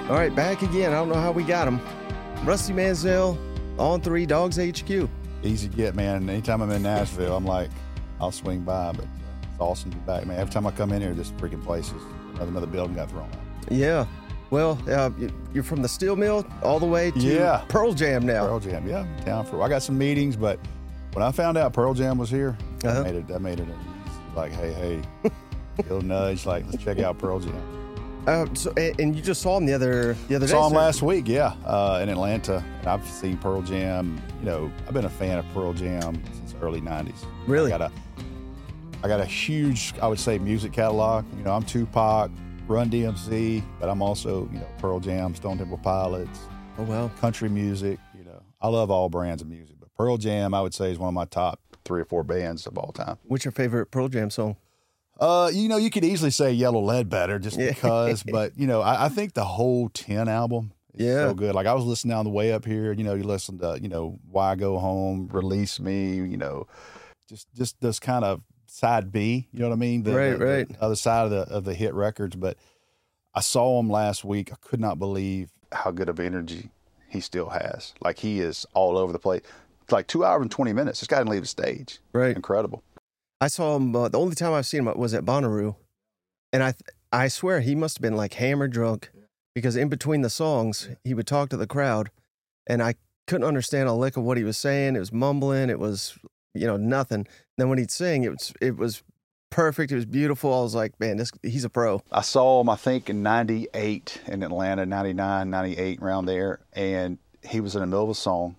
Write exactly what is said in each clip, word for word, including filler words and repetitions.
All right, back again. I don't know how we got him. Rusty Mansell, on three, Dogs H Q. Easy to get, man. Anytime I'm in Nashville, I'm like, I'll swing by, but it's awesome to be back, man. Every time I come in here, this freaking place is another, another building got thrown out. Yeah. Well, uh, you're from the steel mill all the way to yeah. Pearl Jam now. Pearl Jam, yeah. Down for I got some meetings, but when I found out Pearl Jam was here, uh-huh. I made it. I made it like, hey, hey, little nudge, like let's check out Pearl Jam. Uh, so, and you just saw him the other the other day. Saw him sir? last week, yeah, uh, in Atlanta. And I've seen Pearl Jam. You know, I've been a fan of Pearl Jam since the early nineties. Really? I got a, I got a huge, I would say, music catalog. You know, I'm Tupac, Run D M C, but I'm also, you know, Pearl Jam, Stone Temple Pilots. Oh, wow. Country music, you know. I love all brands of music, but Pearl Jam, I would say, is one of my top three or four bands of all time. What's your favorite Pearl Jam song? Uh, you know, you could easily say Yellow Ledbetter just yeah. because, but, you know, I, I think the whole ten album is yeah. so good. Like, I was listening on the way up here, you know, you listen to, you know, Why Go Home, Release Me, you know, just just this kind of side B, you know what I mean? The, right, the, right. The other side of the of the hit records. But I saw him last week. I could not believe how good of energy he still has. Like, he is all over the place. It's like two hours and twenty minutes. This guy didn't leave the stage. Right. Incredible. I saw him, uh, the only time I've seen him was at Bonnaroo. And I I swear he must have been like hammered drunk because in between the songs, he would talk to the crowd and I couldn't understand a lick of what he was saying. It was mumbling. It was, you know, nothing. And then when he'd sing, it was, it was perfect. It was beautiful. I was like, man, this he's a pro. I saw him, I think, in ninety-eight in Atlanta, ninety-nine, ninety-eight, around there. And he was in the middle of a song.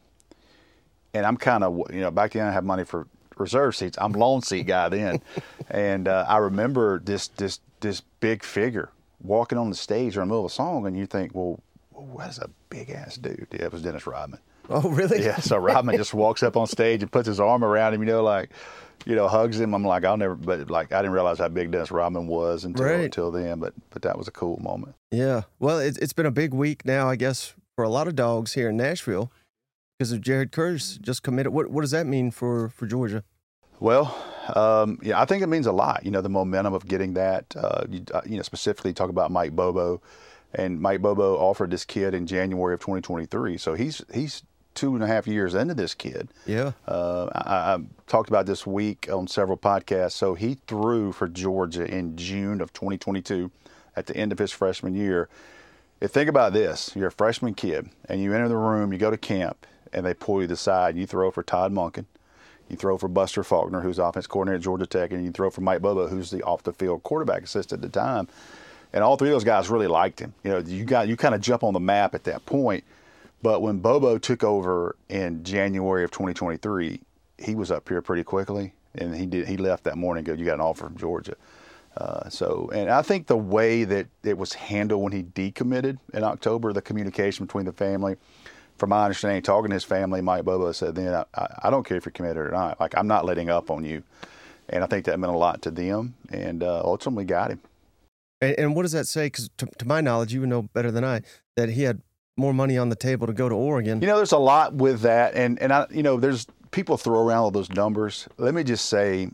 And I'm kind of, you know, back then I had money for reserve seats. I'm lone seat guy then. And uh, I remember this this this big figure walking on the stage in the middle of a song, and you think, well, what is a big-ass dude? Yeah, it was Dennis Rodman. Oh, really? Yeah, so Rodman just walks up on stage and puts his arm around him, you know, like, you know, hugs him. I'm like, I'll never, but like, I didn't realize how big Dennis Rodman was until, right. until then, but but that was a cool moment. Yeah. Well, it, it's been a big week now, I guess, for a lot of dogs here in Nashville because of Jared Curtis just committed. What what does that mean for, for Georgia? Well, um, yeah, I think it means a lot. You know, the momentum of getting that. Uh, you, uh, you know, specifically talk about Mike Bobo, and Mike Bobo offered this kid in January of twenty twenty-three. So he's he's two and a half years into this kid. Yeah. Uh, I, I talked about this week on several podcasts. So he threw for Georgia in June of twenty twenty-two, at the end of his freshman year. And think about this: you're a freshman kid, and you enter the room, you go to camp, and they pull you to the side, and you throw for Todd Monken. You throw for Buster Faulkner, who's offense coordinator at Georgia Tech, and you throw for Mike Bobo, who's the off-the-field quarterback assistant at the time. And all three of those guys really liked him. You know, you got you kind of jump on the map at that point. But when Bobo took over in January of twenty twenty-three, he was up here pretty quickly, and he did. He left that morning and go, you got an offer from Georgia. Uh, so, and I think the way that it was handled when he decommitted in October, the communication between the family, from my understanding, talking to his family, Mike Bobo said, then I, I don't care if you're committed or not. Like, I'm not letting up on you. And I think that meant a lot to them, and uh, ultimately got him. And, and what does that say? Because to, to my knowledge, you would know better than I, that he had more money on the table to go to Oregon. You know, there's a lot with that. And, and I, you know, there's people throw around all those numbers. Let me just say,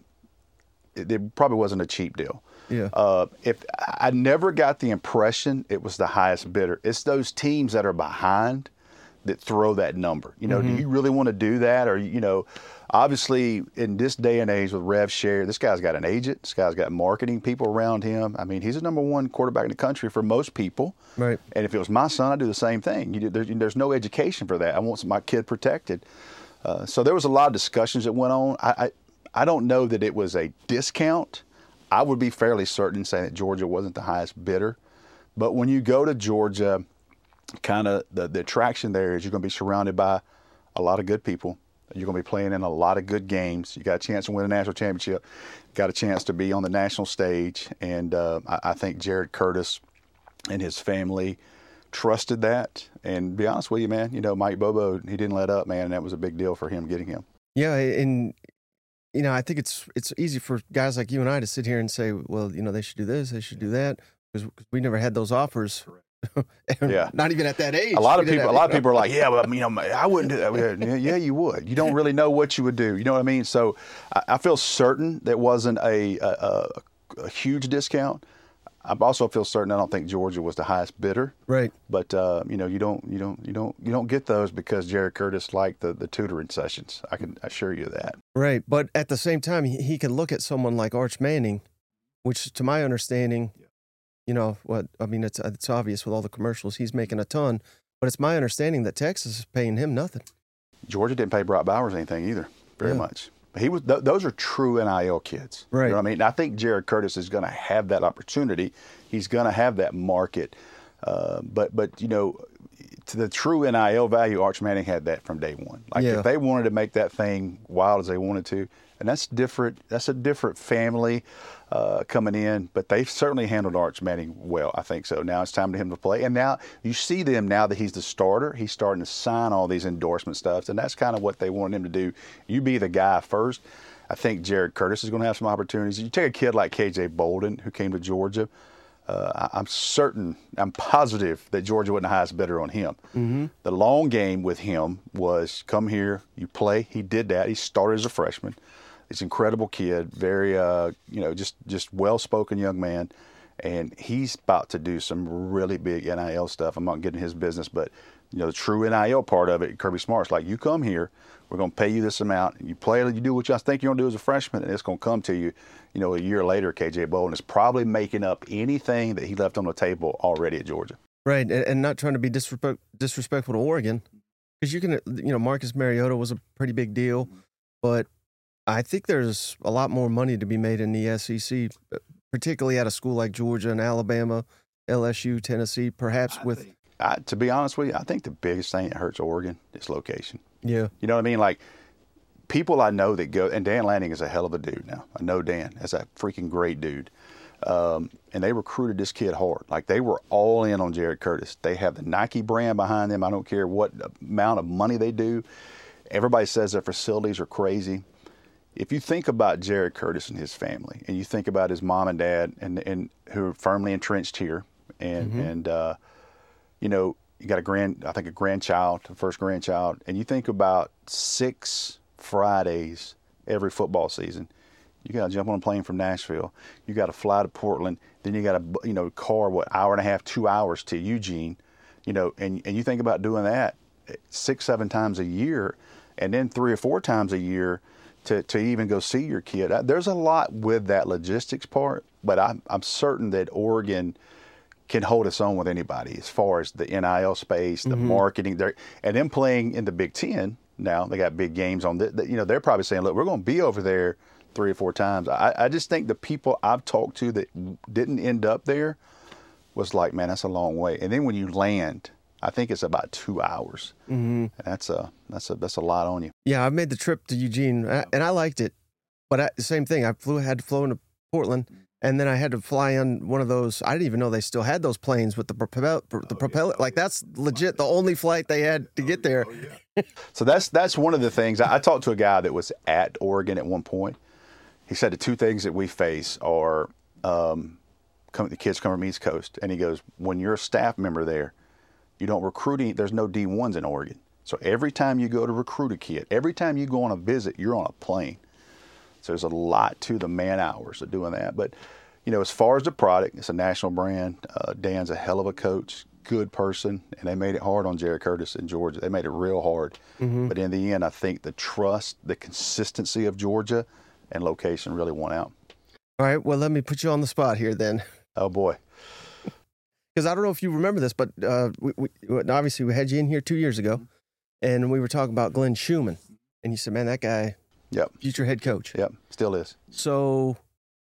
it, it probably wasn't a cheap deal. Yeah. Uh, if I never got the impression it was the highest bidder. It's those teams that are behind that throw that number. You know, mm-hmm. do you really want to do that? Or, you know, obviously in this day and age with Rev Share, this guy's got an agent. This guy's got marketing people around him. I mean, he's the number one quarterback in the country for most people. Right. And if it was my son, I'd do the same thing. You do, there's, there's no education for that. I want my kid protected. Uh, so there was a lot of discussions that went on. I, I, I don't know that it was a discount. I would be fairly certain saying that Georgia wasn't the highest bidder. But when you go to Georgia, kind of the, the attraction there is you're going to be surrounded by a lot of good people. You're going to be playing in a lot of good games. You got a chance to win a national championship. Got a chance to be on the national stage. And uh, I, I think Jared Curtis and his family trusted that. And to be honest with you, man, you know, Mike Bobo, he didn't let up, man. And that was a big deal for him getting him. Yeah, and you know, I think it's it's easy for guys like you and I to sit here and say, well, you know, they should do this, they should do that, because we never had those offers. Yeah, not even at that age. A lot of people, a lot of people are like, yeah, well, you know, I wouldn't do that. Yeah, yeah, you would. You don't really know what you would do. You know what I mean? So I, I feel certain that wasn't a, a, a huge discount. I also feel certain I don't think Georgia was the highest bidder. Right. But uh, you know, you don't you don't you don't you don't get those because Jared Curtis liked the, the tutoring sessions. I can assure you that. Right. But at the same time, he, he can look at someone like Arch Manning, which to my understanding, you know, what I mean, it's it's obvious with all the commercials, he's making a ton. But it's my understanding that Texas is paying him nothing. Georgia didn't pay Brock Bowers anything either, very Yeah. much. He was; th- those are true N I L kids. Right. You know what I mean? And I think Jared Curtis is going to have that opportunity. He's going to have that market. Uh, but but you know, to the true N I L value, Arch Manning had that from day one. Like Yeah. if they wanted to make that thing wild as they wanted to, and that's different. That's a different family uh, coming in. But they've certainly handled Arch Manning well. I think so. Now it's time for him to play. And now you see them now that he's the starter. He's starting to sign all these endorsement stuffs, and that's kind of what they wanted him to do. You be the guy first. I think Jared Curtis is going to have some opportunities. You take a kid like K J Bolden, who came to Georgia. Uh, I, I'm certain, I'm positive that Georgia wasn't the highest bidder on him. Mm-hmm. The long game with him was come here, you play. He did that. He started as a freshman. He's an incredible kid, very, uh, you know, just just well-spoken young man, and he's about to do some really big N I L stuff. I'm not getting his business, but you know, the true N I L part of it, Kirby Smart's like, you come here, we're going to pay you this amount, and you play, you do what you think you're going to do as a freshman, and it's going to come to you. You know, a year later, K J Bolden is probably making up anything that he left on the table already at Georgia. Right, and, and not trying to be disrespect, disrespectful to Oregon, because you can, you know, Marcus Mariota was a pretty big deal, but I think there's a lot more money to be made in the S E C, particularly at a school like Georgia and Alabama, L S U, Tennessee, perhaps I with. Think, I, to be honest with you, I think the biggest thing that hurts Oregon is location. Yeah. You know what I mean? Like, people I know that go, and Dan Lanning is a hell of a dude now. I know Dan is a freaking great dude. Um, and they recruited this kid hard. Like, they were all in on Jared Curtis. They have the Nike brand behind them. I don't care what amount of money they do. Everybody says their facilities are crazy. If you think about Jared Curtis and his family, and you think about his mom and dad, and, and who are firmly entrenched here, and, mm-hmm. and uh, you know, you got a grand, I think a grandchild, the first grandchild, and you think about six Fridays every football season. You got to jump on a plane from Nashville. You got to fly to Portland. Then you got to, you know, car, what, hour and a half, two hours to Eugene, you know, and, and you think about doing that six, seven times a year, and then three or four times a year to, to even go see your kid. There's a lot with that logistics part, but I'm, I'm certain that Oregon can hold its own with anybody as far as the N I L space, the mm-hmm. marketing. They're, and them playing in the Big Ten now, they got big games on. The, the, you know, they're probably saying, look, we're going to be over there three or four times. I, I just think the people I've talked to that didn't end up there was like, man, that's a long way. And then when you land, I think it's about two hours. Mm-hmm. And that's a that's a that's a lot on you. Yeah, I've made the trip to Eugene, and I liked it. But I, the same thing, I flew had to fly into Portland, and then I had to fly on one of those. I didn't even know they still had those planes with the propel, the propeller. Like, that's legit the only flight they had to get there. So that's that's one of the things. I, I talked to a guy that was at Oregon at one point. He said the two things that we face are um, come, the kids come from East Coast, and he goes, when you're a staff member there, you don't recruit any, there's no D ones in Oregon. So every time you go to recruit a kid, every time you go on a visit, you're on a plane. So there's a lot to the man hours of doing that. But, you know, as far as the product, it's a national brand. Uh, Dan's a hell of a coach, good person, and they made it hard on Jared Curtis in Georgia. They made it real hard. Mm-hmm. But in the end, I think the trust, the consistency of Georgia and location really won out. All right, well, let me put you on the spot here then. Oh, boy. Because I don't know if you remember this, but uh, we, we, obviously we had you in here two years ago, and we were talking about Glenn Schumann, and you said, man, that guy, yep, future head coach. Yep, still is. So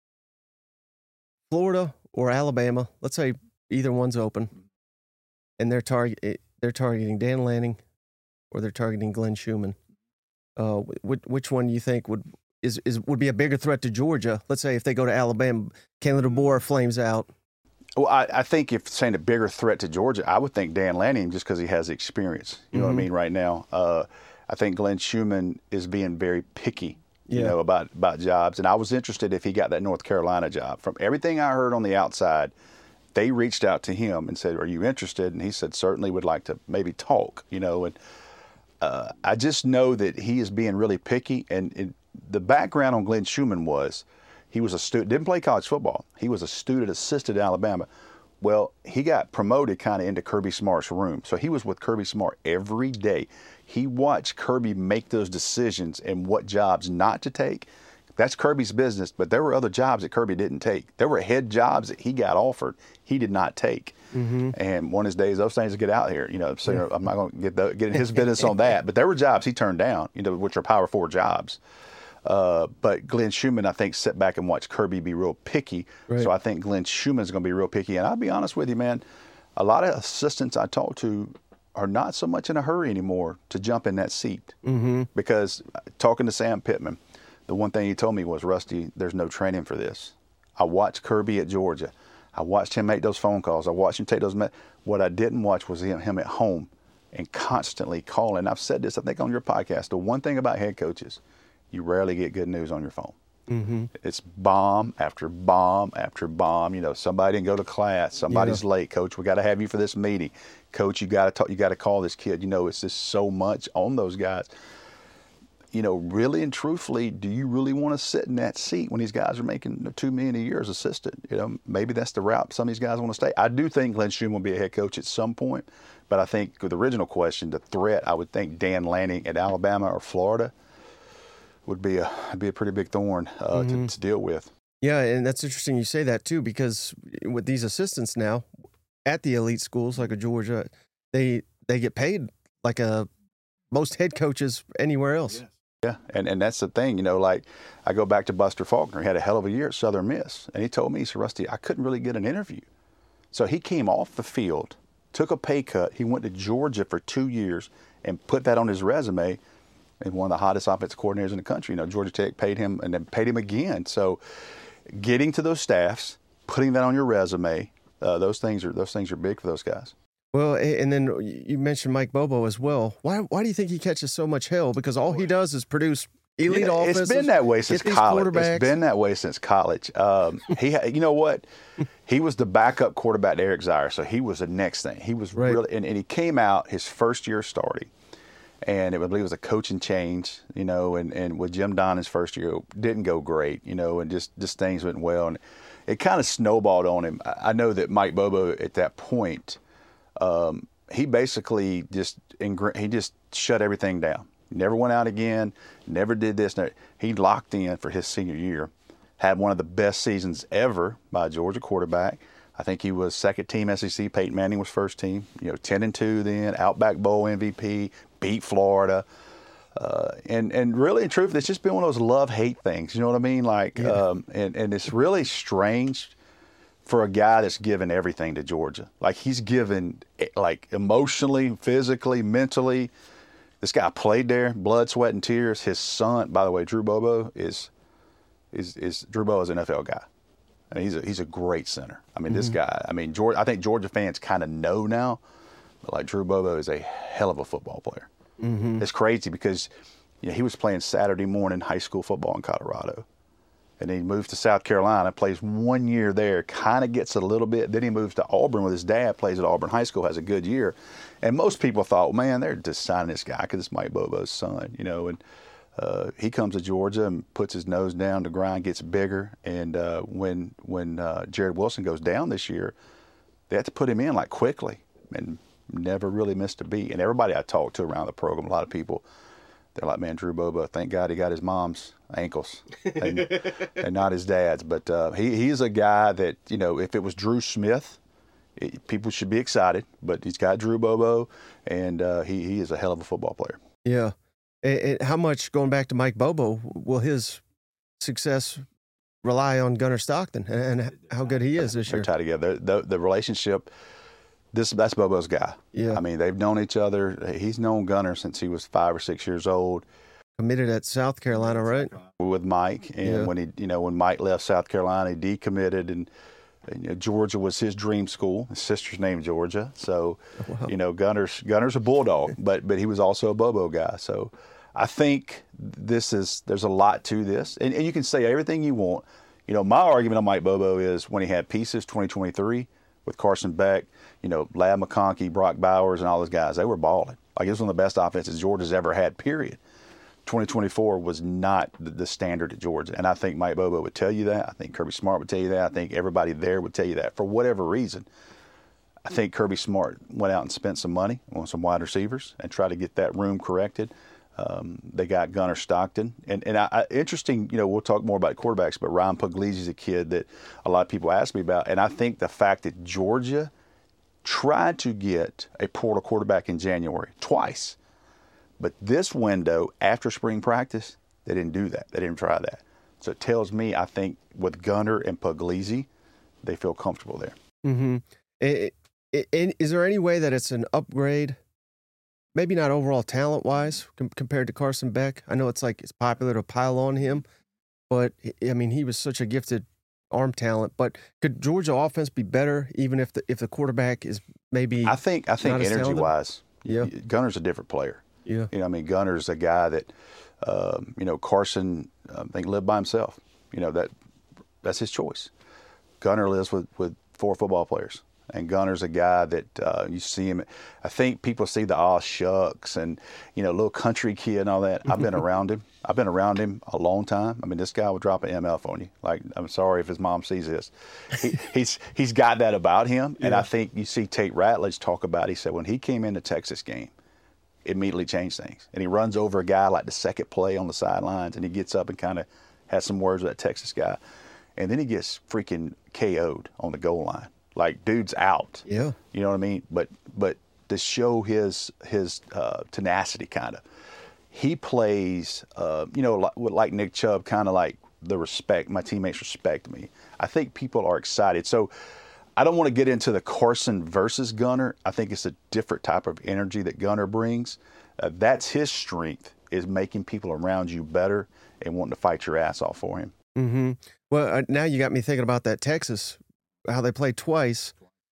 Florida or Alabama, let's say either one's open, and they're target they're targeting Dan Lanning, or they're targeting Glenn Schumann. Uh, which, which one do you think would is, is would be a bigger threat to Georgia? Let's say if they go to Alabama, Kalen DeBoer flames out. Well, I, I think if saying a bigger threat to Georgia, I would think Dan Lanning just because he has experience. You know mm-hmm. what I mean? Right now, uh, I think Glenn Schumann is being very picky, you yeah. know, about, about jobs. And I was interested if he got that North Carolina job. From everything I heard on the outside, they reached out to him and said, "Are you interested?" And he said, "Certainly would like to maybe talk." You know, and uh, I just know that he is being really picky. And it, the background on Glenn Schumann was He was a student, didn't play college football. He was a student assistant at Alabama. Well, he got promoted kind of into Kirby Smart's room. So he was with Kirby Smart every day. He watched Kirby make those decisions and what jobs not to take. That's Kirby's business, but there were other jobs that Kirby didn't take. There were head jobs that he got offered he did not take. Mm-hmm. And one of his days, those things get out here. You know, so I'm not going to get the, get in his business on that. But there were jobs he turned down, you know, which are Power Four jobs. Uh, but Glenn Schumann, I think, sat back and watched Kirby be real picky. Right. So I think Glenn Schumann's going to be real picky. And I'll be honest with you, man, a lot of assistants I talk to are not so much in a hurry anymore to jump in that seat. Mm-hmm. Because talking to Sam Pittman, the one thing he told me was, Rusty, there's no training for this. I watched Kirby at Georgia. I watched him make those phone calls. I watched him take those. Me- what I didn't watch was him, him at home and constantly calling. I've said this, I think, on your podcast. The one thing about head coaches, you rarely get good news on your phone. Mm-hmm. It's bomb after bomb after bomb. You know, somebody didn't go to class. Somebody's yeah. late. Coach, we got to have you for this meeting. Coach, you got to talk. You got to call this kid. You know, it's just so much on those guys. You know, really and truthfully, do you really want to sit in that seat when these guys are making two million a year as assistant? You know, maybe that's the route some of these guys want to stay. I do think Glenn Schumann will be a head coach at some point, but I think with the original question, the threat, I would think Dan Lanning at Alabama or Florida would be a be a pretty big thorn uh, mm-hmm. to, to deal with. Yeah, and that's interesting you say that too, because with these assistants now at the elite schools like a Georgia, they they get paid like a most head coaches anywhere else. Yes. Yeah, and, and that's the thing, you know, like I go back to Buster Faulkner. He had a hell of a year at Southern Miss, and he told me, he said, Rusty, I couldn't really get an interview. So he came off the field, took a pay cut. He went to Georgia for two years and put that on his resume, and one of the hottest offensive coordinators in the country. You know, Georgia Tech paid him and then paid him again. So getting to those staffs, putting that on your resume, uh, those things are those things are big for those guys. Well, and then you mentioned Mike Bobo as well. Why why do you think he catches so much hell? Because all he does is produce elite yeah, offenses. It's been that way since college. It's been that way since college. Um, he, you know what? He was the backup quarterback to Eric Zaire, so he was the next thing. He was right. really, and, and he came out his first year starting, and it, I believe it was a coaching change, you know, and, and with Jim Don his first year, didn't go great, you know, and just, just things went well, and it kind of snowballed on him. I know that Mike Bobo at that point, Um, he basically just he just shut everything down. Never went out again. Never did this. He locked in for his senior year. Had one of the best seasons ever by a Georgia quarterback. I think he was second team S E C. Peyton Manning was first team. You know, ten and two then. Outback Bowl M V P. Beat Florida. Uh, and and really and truthfully, it's just been one of those love hate things. You know what I mean? Like, yeah. um, and and it's really strange for a guy that's given everything to Georgia. Like, he's given, like, emotionally, physically, mentally. This guy played there, blood, sweat, and tears. His son, by the way, Drew Bobo, is is is Drew Bobo is an N F L guy. I mean, he's a, he's a great center. I mean, mm-hmm. this guy, I mean, Georgia, I think Georgia fans kind of know now, but, like, Drew Bobo is a hell of a football player. Mm-hmm. It's crazy because, you know, he was playing Saturday morning high school football in Colorado. And then he moves to South Carolina, plays one year there, kind of gets a little bit. Then he moves to Auburn with his dad, plays at Auburn High School, has a good year. And most people thought, well, man, they're just signing this guy because it's Mike Bobo's son, you know. And uh, he comes to Georgia and puts his nose down to grind, gets bigger. And uh, when when uh, Jared Wilson goes down this year, they had to put him in like quickly and never really missed a beat. And everybody I talked to around the program, a lot of people, they're like, man, Drew Bobo, thank God he got his mom's ankles and, and not his dad's. But uh, he he's a guy that, you know, if it was Drew Smith, it, people should be excited. But he's got Drew Bobo, and uh, he, he is a hell of a football player. Yeah. And, and how much, going back to Mike Bobo, will his success rely on Gunnar Stockton and, and how good he is this They're year? They're tied together. The, the relationship, this that's Bobo's guy. Yeah. I mean, they've known each other. He's known Gunnar since he was five or six years old. Committed at South Carolina, right? With Mike, and yeah. when he, you know, when Mike left South Carolina, he decommitted, and, and you know, Georgia was his dream school. His sister's named Georgia, so wow. you know, Gunnar's Gunnar's a bulldog, but but he was also a Bobo guy. So I think this is there's a lot to this, and, and you can say everything you want. You know, my argument on Mike Bobo is when he had pieces, twenty twenty-three with Carson Beck, you know, Lad McConkey, Brock Bowers, and all those guys, they were balling. Like, it was one of the best offenses Georgia's ever had. Period. twenty twenty-four was not the, the standard at Georgia. And I think Mike Bobo would tell you that. I think Kirby Smart would tell you that. I think everybody there would tell you that. For whatever reason, I think Kirby Smart went out and spent some money on some wide receivers and tried to get that room corrected. Um, they got Gunnar Stockton. And, and I, I, interesting, you know, we'll talk more about quarterbacks, but Ryan Puglisi is a kid that a lot of people ask me about. And I think the fact that Georgia tried to get a portal quarterback in January twice, but this window after spring practice, they didn't do that. They didn't try that. So it tells me, I think, with Gunnar and Puglisi, they feel comfortable there. Mm-hmm. It, it, it, is there any way that it's an upgrade? Maybe not overall talent-wise com- compared to Carson Beck. I know it's like it's popular to pile on him, but I mean he was such a gifted arm talent. But could Georgia offense be better even if the if the quarterback is maybe? I think I think energy-wise, yeah, Gunner's a different player. Yeah, you know, I mean Gunner's a guy that um, you know Carson I think lived by himself. You know that that's his choice. Gunner lives with with four football players. And Gunner's a guy that uh, you see him. I think people see the aw shucks and, you know, little country kid and all that. I've been around him. I've been around him a long time. I mean, this guy would drop an M F on you. Like, I'm sorry if his mom sees this. He, he's he's got that about him. And yeah. I think you see Tate Ratledge talk about it. He said when he came in the Texas game, it immediately changed things. And he runs over a guy like the second play on the sidelines, and he gets up and kind of has some words with that Texas guy. And then he gets freaking K O'd on the goal line. Like, dude's out. Yeah. You know what I mean? But but to show his his uh, tenacity, kind of, he plays. Uh, you know, like, like Nick Chubb, kind of like the respect. My teammates respect me. I think people are excited. So I don't want to get into the Carson versus Gunner. I think it's a different type of energy that Gunner brings. Uh, that's his strength, is making people around you better and wanting to fight your ass off for him. Mm-hmm. Well, uh, now you got me thinking about that Texas. How they played twice.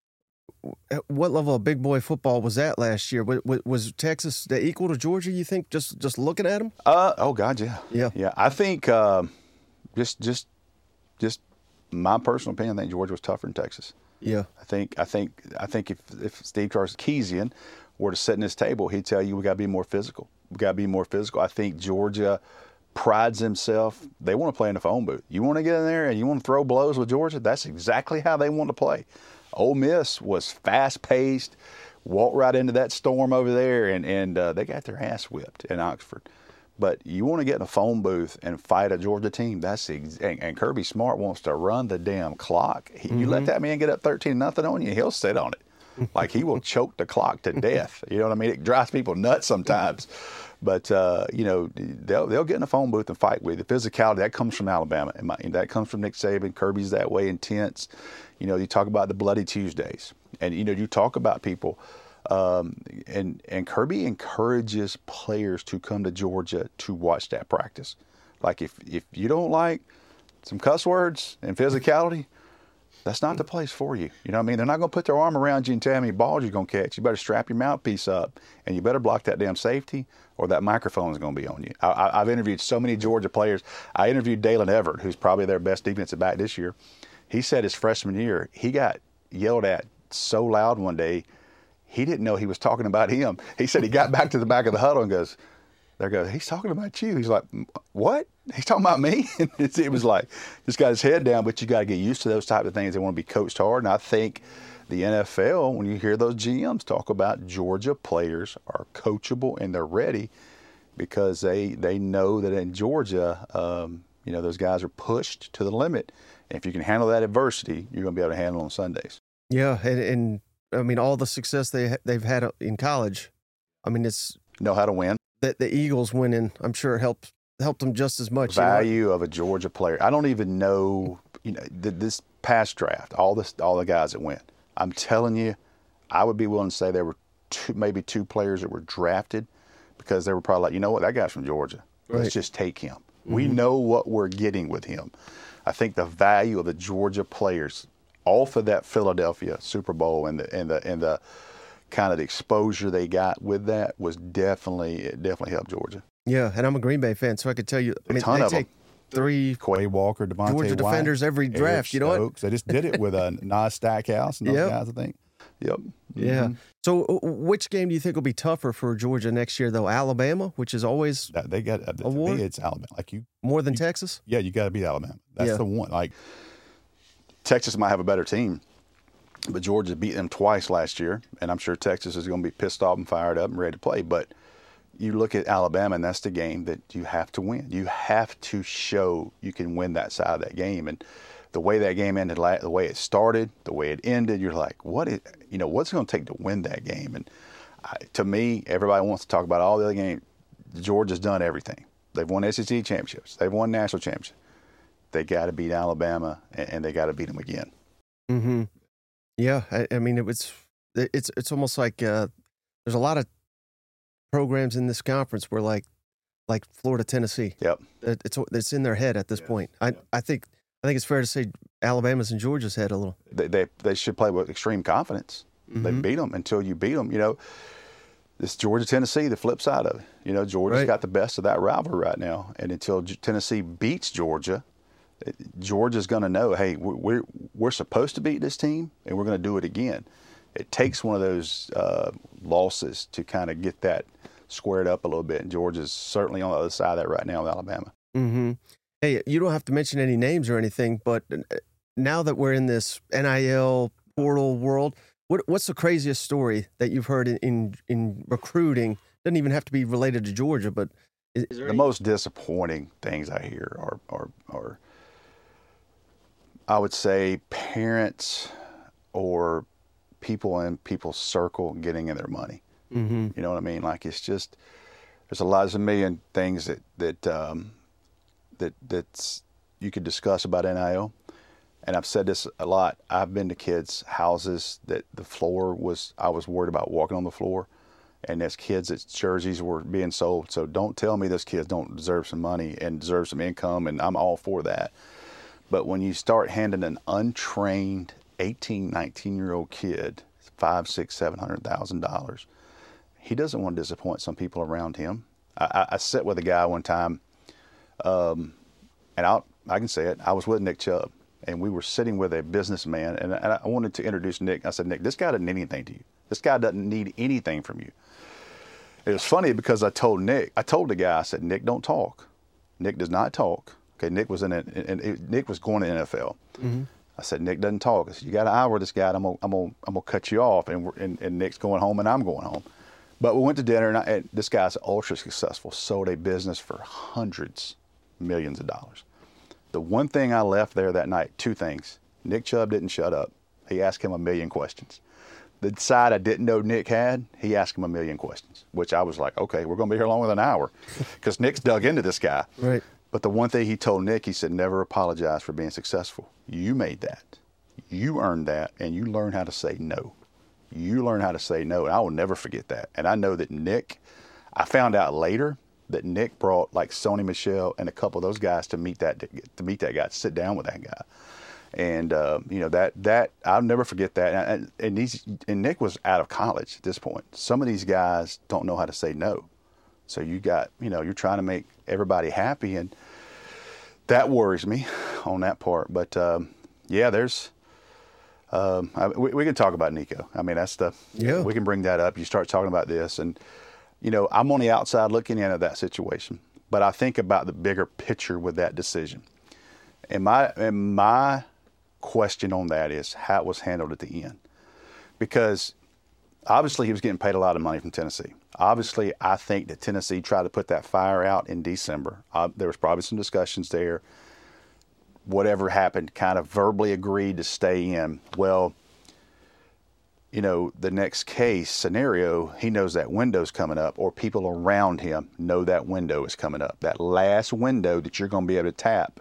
What level of big boy football was that last year? Was, was Texas equal to Georgia, you think, just just looking at them? Uh, oh, God, yeah. Yeah. Yeah, I think uh, just just just my personal opinion, I think Georgia was tougher than Texas. Yeah. I think I think I think if, if Steve Sarkisian were to sit in this table, he'd tell you we got to be more physical. We got to be more physical. I think Georgia prides himself. They want to play in the phone booth. You want to get in there and you want to throw blows with Georgia? That's exactly how they want to play. Ole Miss was fast-paced, walked right into that storm over there, and, and uh, they got their ass whipped in Oxford. But you want to get in a phone booth and fight a Georgia team, that's ex- and, and Kirby Smart wants to run the damn clock. He, mm-hmm. You let that man get up thirteen nothing on you, he'll sit on it. Like he will choke the clock to death. You know what I mean? It drives people nuts sometimes. But, uh, you know, they'll, they'll get in a phone booth and fight with you. The physicality, that comes from Alabama. And my, that comes from Nick Saban. Kirby's that way, intense. You know, you talk about the Bloody Tuesdays. And, you know, you talk about people. Um, and, and Kirby encourages players to come to Georgia to watch that practice. Like, if, if you don't like some cuss words and physicality, that's not the place for you. You know what I mean? They're not going to put their arm around you and tell you how many balls you're going to catch. You better strap your mouthpiece up, and you better block that damn safety, or that microphone is going to be on you. I, I, I've interviewed so many Georgia players. I interviewed Dalen Everett, who's probably their best defensive back this year. He said his freshman year, he got yelled at so loud one day, he didn't know he was talking about him. He said he got back to the back of the huddle and goes, there goes, he's talking about you. He's like, what? He's talking about me? It was like, just got his head down, but you got to get used to those type of things. They want to be coached hard. And I think the N F L, when you hear those G Ms talk about Georgia players are coachable and they're ready because they they know that in Georgia, um, you know, those guys are pushed to the limit. And if you can handle that adversity, you're going to be able to handle it on Sundays. Yeah, and, and I mean, all the success they, they've had in college, I mean, it's... Know how to win. That the Eagles winning, I'm sure it helped helped them just as much. Value you know? of a Georgia player. I don't even know, you know, the, this past draft, all this, all the guys that went. I'm telling you, I would be willing to say there were two, maybe two players that were drafted because they were probably like, you know what, that guy's from Georgia. Let's right. just take him. Mm-hmm. We know what we're getting with him. I think the value of the Georgia players off of that Philadelphia Super Bowl and the and the and the kind of the exposure they got with that was definitely it definitely helped Georgia. Yeah, and I'm a Green Bay fan, so I could tell you. I mean, a ton they of take them. Three Quay Walker, Devontae Georgia White, defenders every draft. Eric you know Stokes. what? They just did it with uh, Nas Stackhouse and those yep. guys, I think. Yep. Yeah. Mm-hmm. So, uh, which game do you think will be tougher for Georgia next year, though? Alabama, which is always That, they got uh, a to war? me, it's Alabama. Like you, More than you, Texas? Yeah, you got to beat Alabama. That's Yeah. the one. Like Texas might have a better team, but Georgia beat them twice last year, and I'm sure Texas is going to be pissed off and fired up and ready to play. But you look at Alabama, and that's the game that you have to win. You have to show you can win that side of that game. And the way that game ended, the way it started, the way it ended, you're like, what is, you know, what's it going to take to win that game? And I, to me, everybody wants to talk about all the other games. Georgia's done everything. They've won S E C championships. They've won national championships. They got to beat Alabama, and, and they got to beat them again. Mm-hmm. Yeah, I, I mean, it was. It's it's almost like uh, there's a lot of programs in this conference where like like Florida, Tennessee. Yep. It, it's it's in their head at this Yeah, point. I yeah. I think I think it's fair to say Alabama's in Georgia's head a little. They they, they should play with extreme confidence. Mm-hmm. They beat them until you beat them. You know, this Georgia Tennessee, the flip side of it. You know, Georgia's Right. got the best of that rivalry right now, and until G- Tennessee beats Georgia, it- Georgia's going to know, hey, we're, we're we're supposed to beat this team, and we're going to do it again. It takes one of those uh, losses to kind of get that squared up a little bit, and Georgia's certainly on the other side of that right now with Alabama. Mm-hmm. Hey, you don't have to mention any names or anything, but now that we're in this N I L portal world, what what's the craziest story that you've heard in in, in recruiting? Doesn't even have to be related to Georgia, but is, is there The any? most disappointing things I hear are, are, are, I would say, parents or people in people's circle getting in their money. Mm-hmm. You know what I mean? Like, it's just, there's a lot, there's a million things that, that, um, that, that's, you could discuss about N I L. And I've said this a lot. I've been to kids' houses that the floor was, I was worried about walking on the floor. And there's kids that jerseys were being sold. So don't tell me those kids don't deserve some money and deserve some income, and I'm all for that. But when you start handing an untrained eighteen, nineteen-year-old kid five, six, seven hundred thousand dollars, he doesn't want to disappoint some people around him. I, I, I sat with a guy one time, um, and I I can say it. I was with Nick Chubb, and we were sitting with a businessman, and, and I wanted to introduce Nick. I said, Nick, this guy doesn't need anything to you. This guy doesn't need anything from you. It was funny because I told Nick, I told the guy, I said, Nick, don't talk. Nick does not talk. Okay, Nick was in it, and Nick was going to N F L. Mm-hmm. I said, Nick doesn't talk. I said, you got an hour with this guy, and I'm gonna, I'm gonna, I'm gonna cut you off, and, we're, and and Nick's going home, and I'm going home. But we went to dinner, and, I, and this guy's ultra successful, sold a business for hundreds, millions of dollars. The one thing I left there that night, two things. Nick Chubb didn't shut up. He asked him a million questions. The side I didn't know Nick had, he asked him a million questions, which I was like, okay, we're going to be here longer than an hour because Nick's dug into this guy. Right. But the one thing he told Nick, he said, never apologize for being successful. You made that. You earned that, and you learn how to say no. You learn how to say no, and I will never forget that. And I know that Nick, I found out later that Nick brought like Sony Michel and a couple of those guys to meet that to meet that guy, to sit down with that guy. And, uh, you know, that, that I'll never forget that. And, and, these, and Nick was out of college at this point. Some of these guys don't know how to say no. So you got, you know, you're trying to make everybody happy. And that worries me on that part. But, um, yeah, there's, um, I, we, we can talk about Nico. I mean, that's the, Yeah. we can bring that up. You start talking about this. And, you know, I'm on the outside looking in at that situation. But I think about the bigger picture with that decision. And my, and my, question on that is how it was handled at the end, because obviously he was getting paid a lot of money from Tennessee. Obviously, I think that Tennessee tried to put that fire out in December. Uh, there was probably some discussions there. Whatever happened, kind of verbally agreed to stay in. Well, you know, the next case scenario, he knows that window's coming up, or people around him know that window is coming up. That last window that you're going to be able to tap.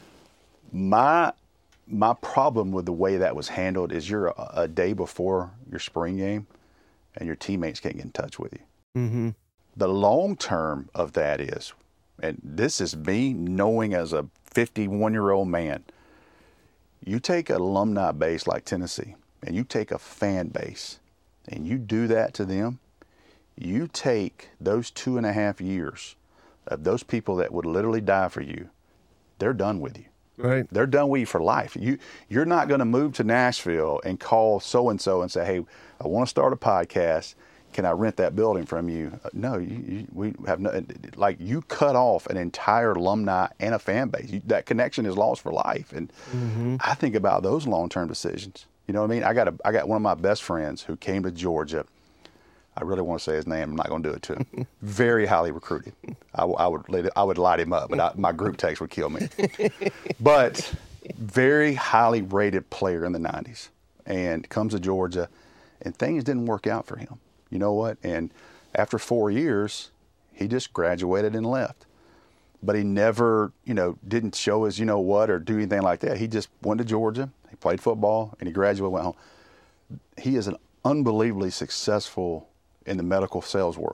My My problem with the way that was handled is you're a, a day before your spring game and your teammates can't get in touch with you. Mm-hmm. The long term of that is, and this is me knowing as a fifty-one-year-old man, you take an alumni base like Tennessee and you take a fan base and you do that to them, you take those two and a half years of those people that would literally die for you, they're done with you. Right. They're done with you for life. You, you're not going to move to Nashville and call so-and-so and say, hey, I want to start a podcast. Can I rent that building from you? Uh, no, you, you, we have no, like you cut off an entire alumni and a fan base. You, that connection is lost for life. And mm-hmm. I think about those long-term decisions. You know what I mean? I got a, I got one of my best friends who came to Georgia. I really want to say his name. I'm not going to do it to him. Very highly recruited. I, I would I would light him up, but I, my group text would kill me. But very highly rated player in the nineties, and comes to Georgia, and things didn't work out for him. You know what? And after four years, he just graduated and left. But he never, you know, didn't show his, you know what, or do anything like that. He just went to Georgia. He played football, and he graduated, went home. He is an unbelievably successful in the medical sales world.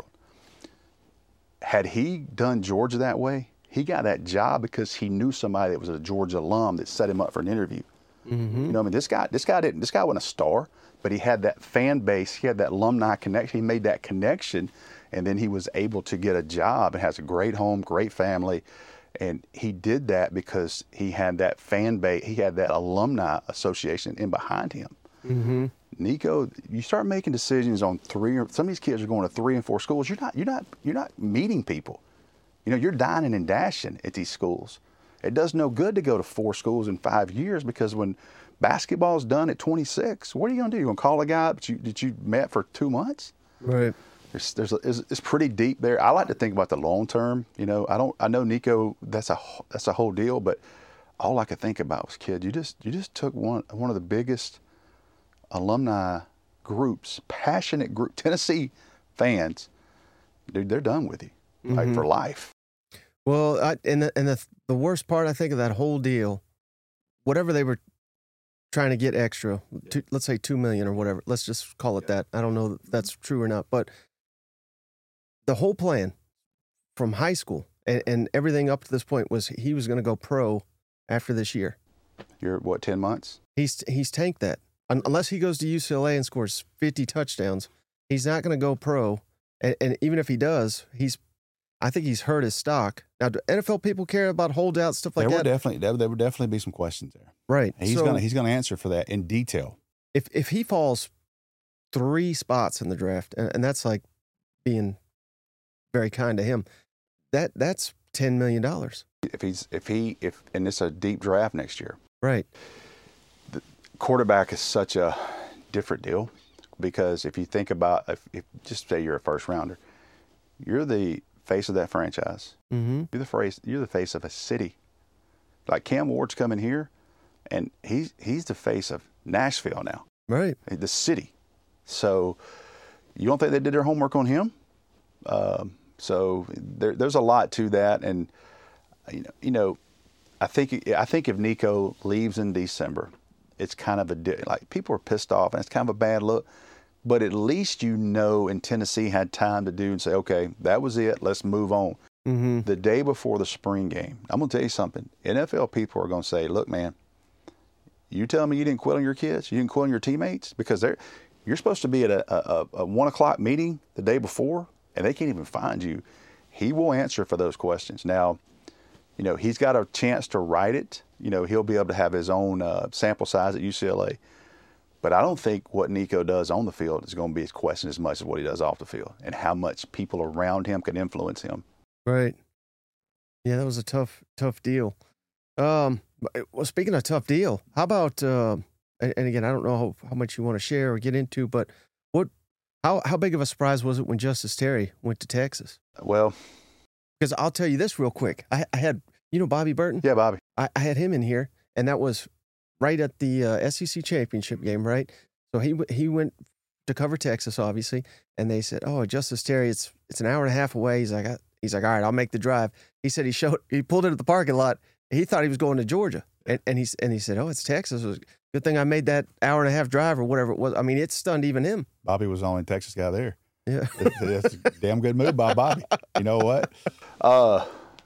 Had he done Georgia that way, he got that job because he knew somebody that was a Georgia alum that set him up for an interview. Mm-hmm. You know, what I mean, this guy, this guy didn't, this guy wasn't a star, but he had that fan base, he had that alumni connection, he made that connection, and then he was able to get a job and has a great home, great family, and he did that because he had that fan base, he had that alumni association in behind him. Mm-hmm. Nico, you start making decisions on three, or some of these kids are going to three and four schools. You're not, you're not, you're not meeting people. You know, you're dining and dashing at these schools. It does no good to go to four schools in five years because when basketball's done at twenty-six, what are you going to do? You're going to call a guy that you, that you met for two months? Right. There's, there's, a, it's, it's pretty deep there. I like to think about the long term. You know, I don't, I know Nico, that's a, that's a whole deal, but all I could think about was, kid, you just, you just took one, one of the biggest alumni groups, passionate group, Tennessee fans, dude, they're done with you, mm-hmm. like for life. Well, I, and the, and the the worst part, I think, of that whole deal, whatever they were trying to get extra, two, let's say two million or whatever, let's just call it that. I don't know if that's true or not, but the whole plan from high school and, and everything up to this point was he was going to go pro after this year. You're what, ten months? He's he's tanked that. Unless he goes to U C L A and scores fifty touchdowns, he's not going to go pro. And, and even if he does, he's, I think he's hurt his stock. Now, do N F L people care about holdouts, stuff like there that? There definitely, there, there would definitely be some questions there. Right. He's so, gonna he's gonna answer for that in detail. If if he falls three spots in the draft, and, and that's like being very kind to him, that that's ten million dollars. If he's if he if and it's a deep draft next year, right? The quarterback is such a different deal because if you think about if, if just say you're a first rounder, you're the face of that franchise. Mm-hmm. You're the face. You're the face of a city. Like Cam Ward's coming here, and he's he's the face of Nashville now. Right. The city. So you don't think they did their homework on him? Um, so there, there's a lot to that, and you know, you know, I think I think if Nico leaves in December, it's kind of a like people are pissed off, and it's kind of a bad look. But at least you know, in Tennessee had time to do and say, okay, that was it. Let's move on. Mm-hmm. The day before the spring game, I'm going to tell you something. N F L people are going to say, look, man, you tell me you didn't quit on your kids, you didn't quit on your teammates, because they're you're supposed to be at a, a, a one o'clock meeting the day before, and they can't even find you. He will answer for those questions. Now, you know, he's got a chance to write it. You know, he'll be able to have his own uh, sample size at U C L A. But I don't think what Nico does on the field is going to be his question as much as what he does off the field and how much people around him can influence him. Right. Yeah, that was a tough, tough deal. Um, well, speaking of tough deal, how about, uh, and, and again, I don't know how, how much you want to share or get into, but what, how, how big of a surprise was it when Justice Terry went to Texas? Well, because I'll tell you this real quick. I, I had, you know, Bobby Burton? Yeah, Bobby. I, I had him in here, and that was right at the uh, S E C championship game, right? So he he went to cover Texas, obviously, and they said, "Oh, Justice Terry, it's it's an hour and a half away." He's like, I, he's like, "All right, I'll make the drive." He said he showed he pulled into the parking lot. He thought he was going to Georgia, and and he and he said, "Oh, it's Texas. It was a good thing I made that hour and a half drive or whatever it was." I mean, it stunned even him. Bobby was the only Texas guy there. Yeah, that's a damn good move by Bobby. You know what? Uh,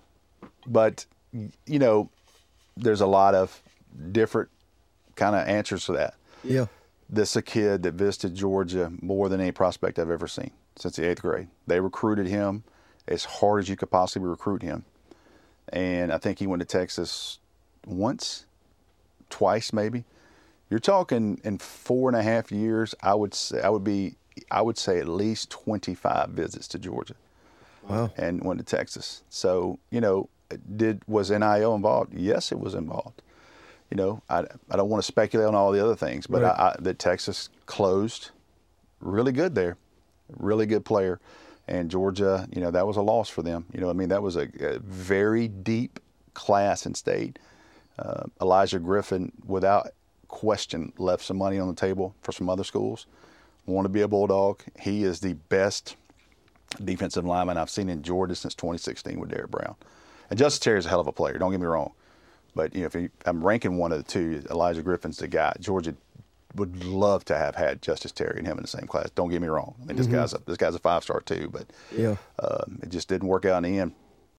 but you know, there's a lot of different kind of answers to that. Yeah. This is a kid that visited Georgia more than any prospect I've ever seen since the eighth grade. They recruited him as hard as you could possibly recruit him. And I think he went to Texas once, twice maybe. You're talking in four and a half years. I would say I would be I would say at least twenty-five visits to Georgia. Wow. And went to Texas. So, you know, did was N I L involved? Yes, it was involved. You know, I, I don't want to speculate on all the other things, but right. I, I, that Texas closed really good there, really good player. And Georgia, you know, that was a loss for them. You know, I mean, that was a, a very deep class in state. Uh, Elijah Griffin, without question, left some money on the table for some other schools. Want to be a Bulldog. He is the best defensive lineman I've seen in Georgia since twenty sixteen with Derek Brown. And Justice Terry is a hell of a player, don't get me wrong. But, you know, if he, I'm ranking one of the two, Elijah Griffin's the guy. Georgia would love to have had Justice Terry and him in the same class. Don't get me wrong. I mean, this mm-hmm. guy's a, this guy's a five-star too, but yeah, um, it just didn't work out in the end.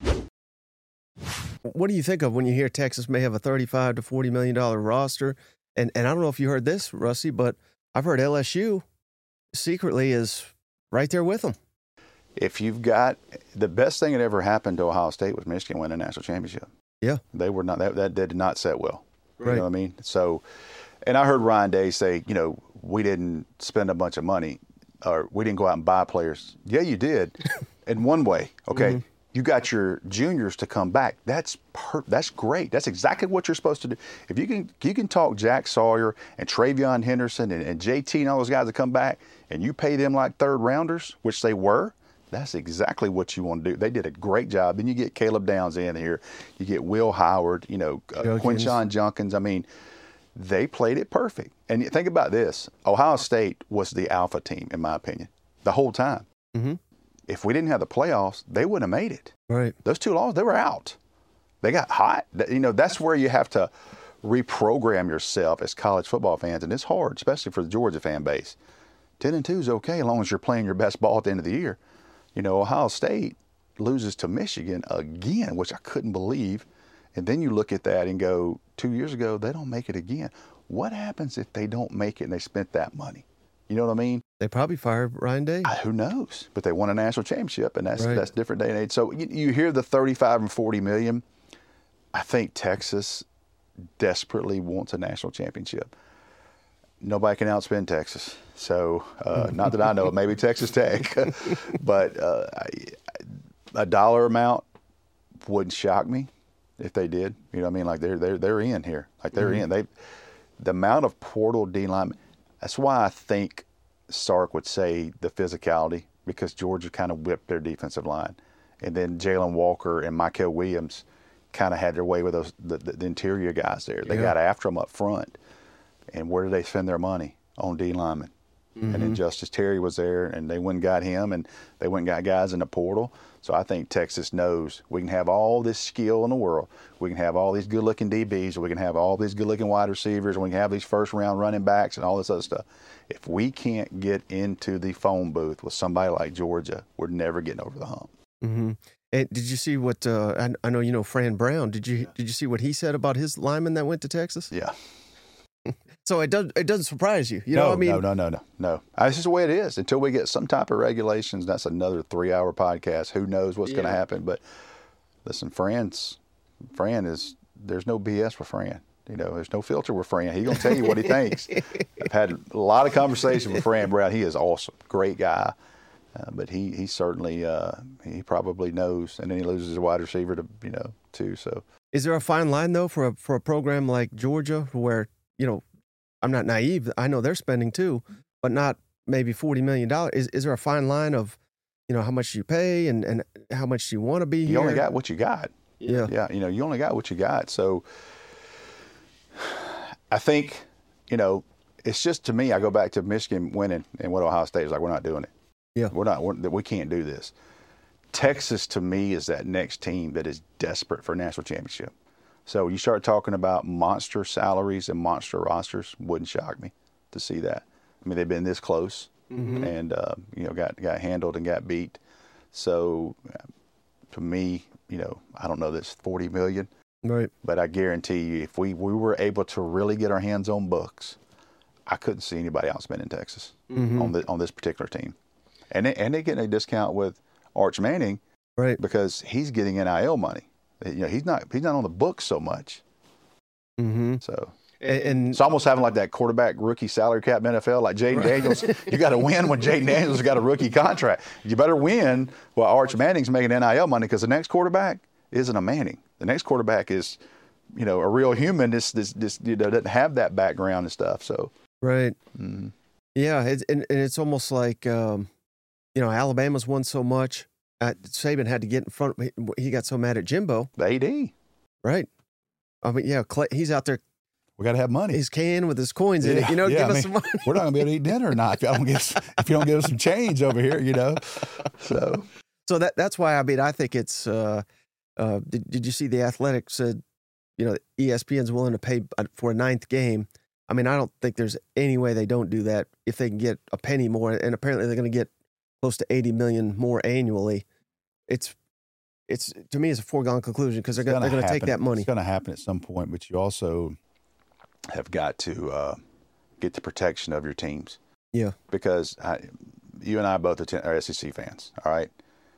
What do you think of when you hear Texas may have a thirty-five to forty million dollar roster? And and I don't know if you heard this, Rusty, but I've heard L S U secretly is right there with them. If you've got the best thing that ever happened to Ohio State was Michigan winning a national championship. Yeah, they were not that that, that did not set well. Right. You know what I mean? So, and I heard Ryan Day say, you know, we didn't spend a bunch of money, or we didn't go out and buy players. Yeah, you did, in one way. Okay, mm-hmm. You got your juniors to come back. That's per- that's great. That's exactly what you're supposed to do. If you can you can talk Jack Sawyer and Travion Henderson and, and J T and all those guys to come back, and you pay them like third rounders, which they were. That's exactly what you want to do. They did a great job. Then you get Caleb Downs in here. You get Will Howard, you know, uh, Quinshon Junkins. I mean, they played it perfect. And think about this. Ohio State was the alpha team, in my opinion, the whole time. Mm-hmm. If we didn't have the playoffs, they wouldn't have made it. Right. Those two losses, they were out. They got hot. You know, that's where you have to reprogram yourself as college football fans. And it's hard, especially for the Georgia fan base. ten and two is okay as long as you're playing your best ball at the end of the year. You know, Ohio State loses to Michigan again, which I couldn't believe. And then you look at that and go, two years ago, they don't make it again. What happens if they don't make it and they spent that money? You know what I mean? They probably fired Ryan Day. Uh, who knows? But they won a national championship, and that's right. that's different day and age. So you, you hear the thirty-five and forty million. I think Texas desperately wants a national championship. Nobody can outspend Texas. So, uh, not that I know, maybe Texas Tech, but uh, a dollar amount wouldn't shock me if they did. You know what I mean? Like they're they're they're in here. Like they're mm-hmm. in. They the amount of portal D linemen. That's why I think Sark would say the physicality, because Georgia kind of whipped their defensive line, and then Jalen Walker and Michael Williams kind of had their way with those the, the, the interior guys there. They yeah. got after them up front. And where did they spend their money? On D linemen. Mm-hmm. And then Justice Terry was there, and they went and got him, and they went and got guys in the portal. So I think Texas knows we can have all this skill in the world. We can have all these good-looking D Bs, we can have all these good-looking wide receivers, and we can have these first-round running backs and all this other stuff. If we can't get into the phone booth with somebody like Georgia, we're never getting over the hump. Mm-hmm. And did you see what uh, I, I know you know Fran Brown? Did you did you see what he said about his lineman that went to Texas? Yeah. So it does it doesn't surprise you, you no, know what I mean? No, no, no, no, no. This is the way it is. Until we get some type of regulations, that's another three-hour podcast. Who knows what's yeah. going to happen? But listen, Fran's Fran is there's no B S with Fran. You know, there's no filter with Fran. He's going to tell you what he thinks. I've had a lot of conversations with Fran Brown. He is awesome, great guy. Uh, but he he certainly uh, he probably knows, and then he loses his wide receiver to you know too. So is there a fine line though for a for a program like Georgia where you know? I'm not naive. I know they're spending too, but not maybe forty million dollars. Is is there a fine line of, you know, how much you pay and, and how much you want to be here? You only got what you got. Yeah. Yeah. You know, you only got what you got. So I think, you know, it's just, to me, I go back to Michigan winning and what Ohio State is like, we're not doing it. Yeah. We're not, we're, we can't do this. Texas, to me, is that next team that is desperate for a national championship. So you start talking about monster salaries and monster rosters, wouldn't shock me to see that. I mean, they've been this close mm-hmm. and, uh, you know, got, got handled and got beat. So to me, you know, I don't know this forty million dollars, right? But I guarantee you, if we, we were able to really get our hands on books, I couldn't see anybody outspending Texas mm-hmm. on the, on this particular team. And, they, and they're getting a discount with Arch Manning, right? Because he's getting N I L money. You know, he's not he's not on the books so much. Mm-hmm. So And, and it's almost having like that quarterback rookie salary cap in the N F L. Like Jaden Daniels, you got to win when Jaden Daniels has got a rookie contract. You better win while Arch Manning's making N I L money, because the next quarterback isn't a Manning. The next quarterback is, you know, a real human. This this this you know doesn't have that background and stuff. So right, mm-hmm. yeah, it's, and, and it's almost like um, you know, Alabama's won so much. Uh, Saban had to get in front. He got so mad at Jimbo. The A D, right? I mean, yeah, Clay, he's out there. We got to have money. His can with his coins in Yeah, it. You know, yeah, give I us mean, some money. We're not going to be able to eat dinner or not if, I don't get, if you don't give us some change over here, you know. So, so that that's why, I mean, I think it's. Uh, uh, did, did you see the Athletic said, you know, E S P N's willing to pay for a ninth game? I mean, I don't think there's any way they don't do that if they can get a penny more, and apparently they're going to get close to eighty million more annually. It's it's to me, it's a foregone conclusion, because they're going they're going to take that money. It's going to happen at some point, but you also have got to uh, get the protection of your teams. Yeah. Because I, you and I both attend, are S E C fans, all right?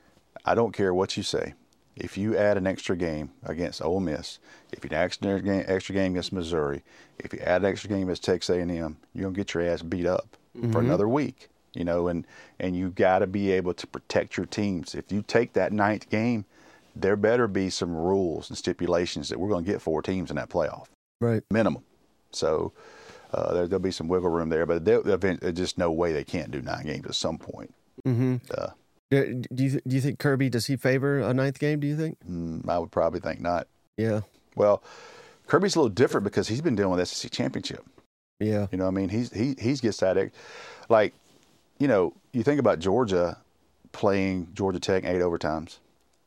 I don't care what you say. If you add an extra game against Ole Miss, if you add an extra game, extra game against Missouri, if you add an extra game against Texas A and M, you're going to get your ass beat up mm-hmm. for another week, you know, and, and you got to be able to protect your teams. If you take that ninth game, there better be some rules and stipulations that we're going to get four teams in that playoff. Right. Minimum. So uh, there, there'll be some wiggle room there, but there's just no way they can't do nine games at some point. Mm-hmm. Uh, do, do you do you think Kirby, does he favor a ninth game, do you think? Mm, I would probably think not. Yeah. Well, Kirby's a little different because he's been dealing with S E C championship. Yeah. You know what I mean? He's, he he's gets that, like, you know, you think about Georgia playing Georgia Tech eight overtimes.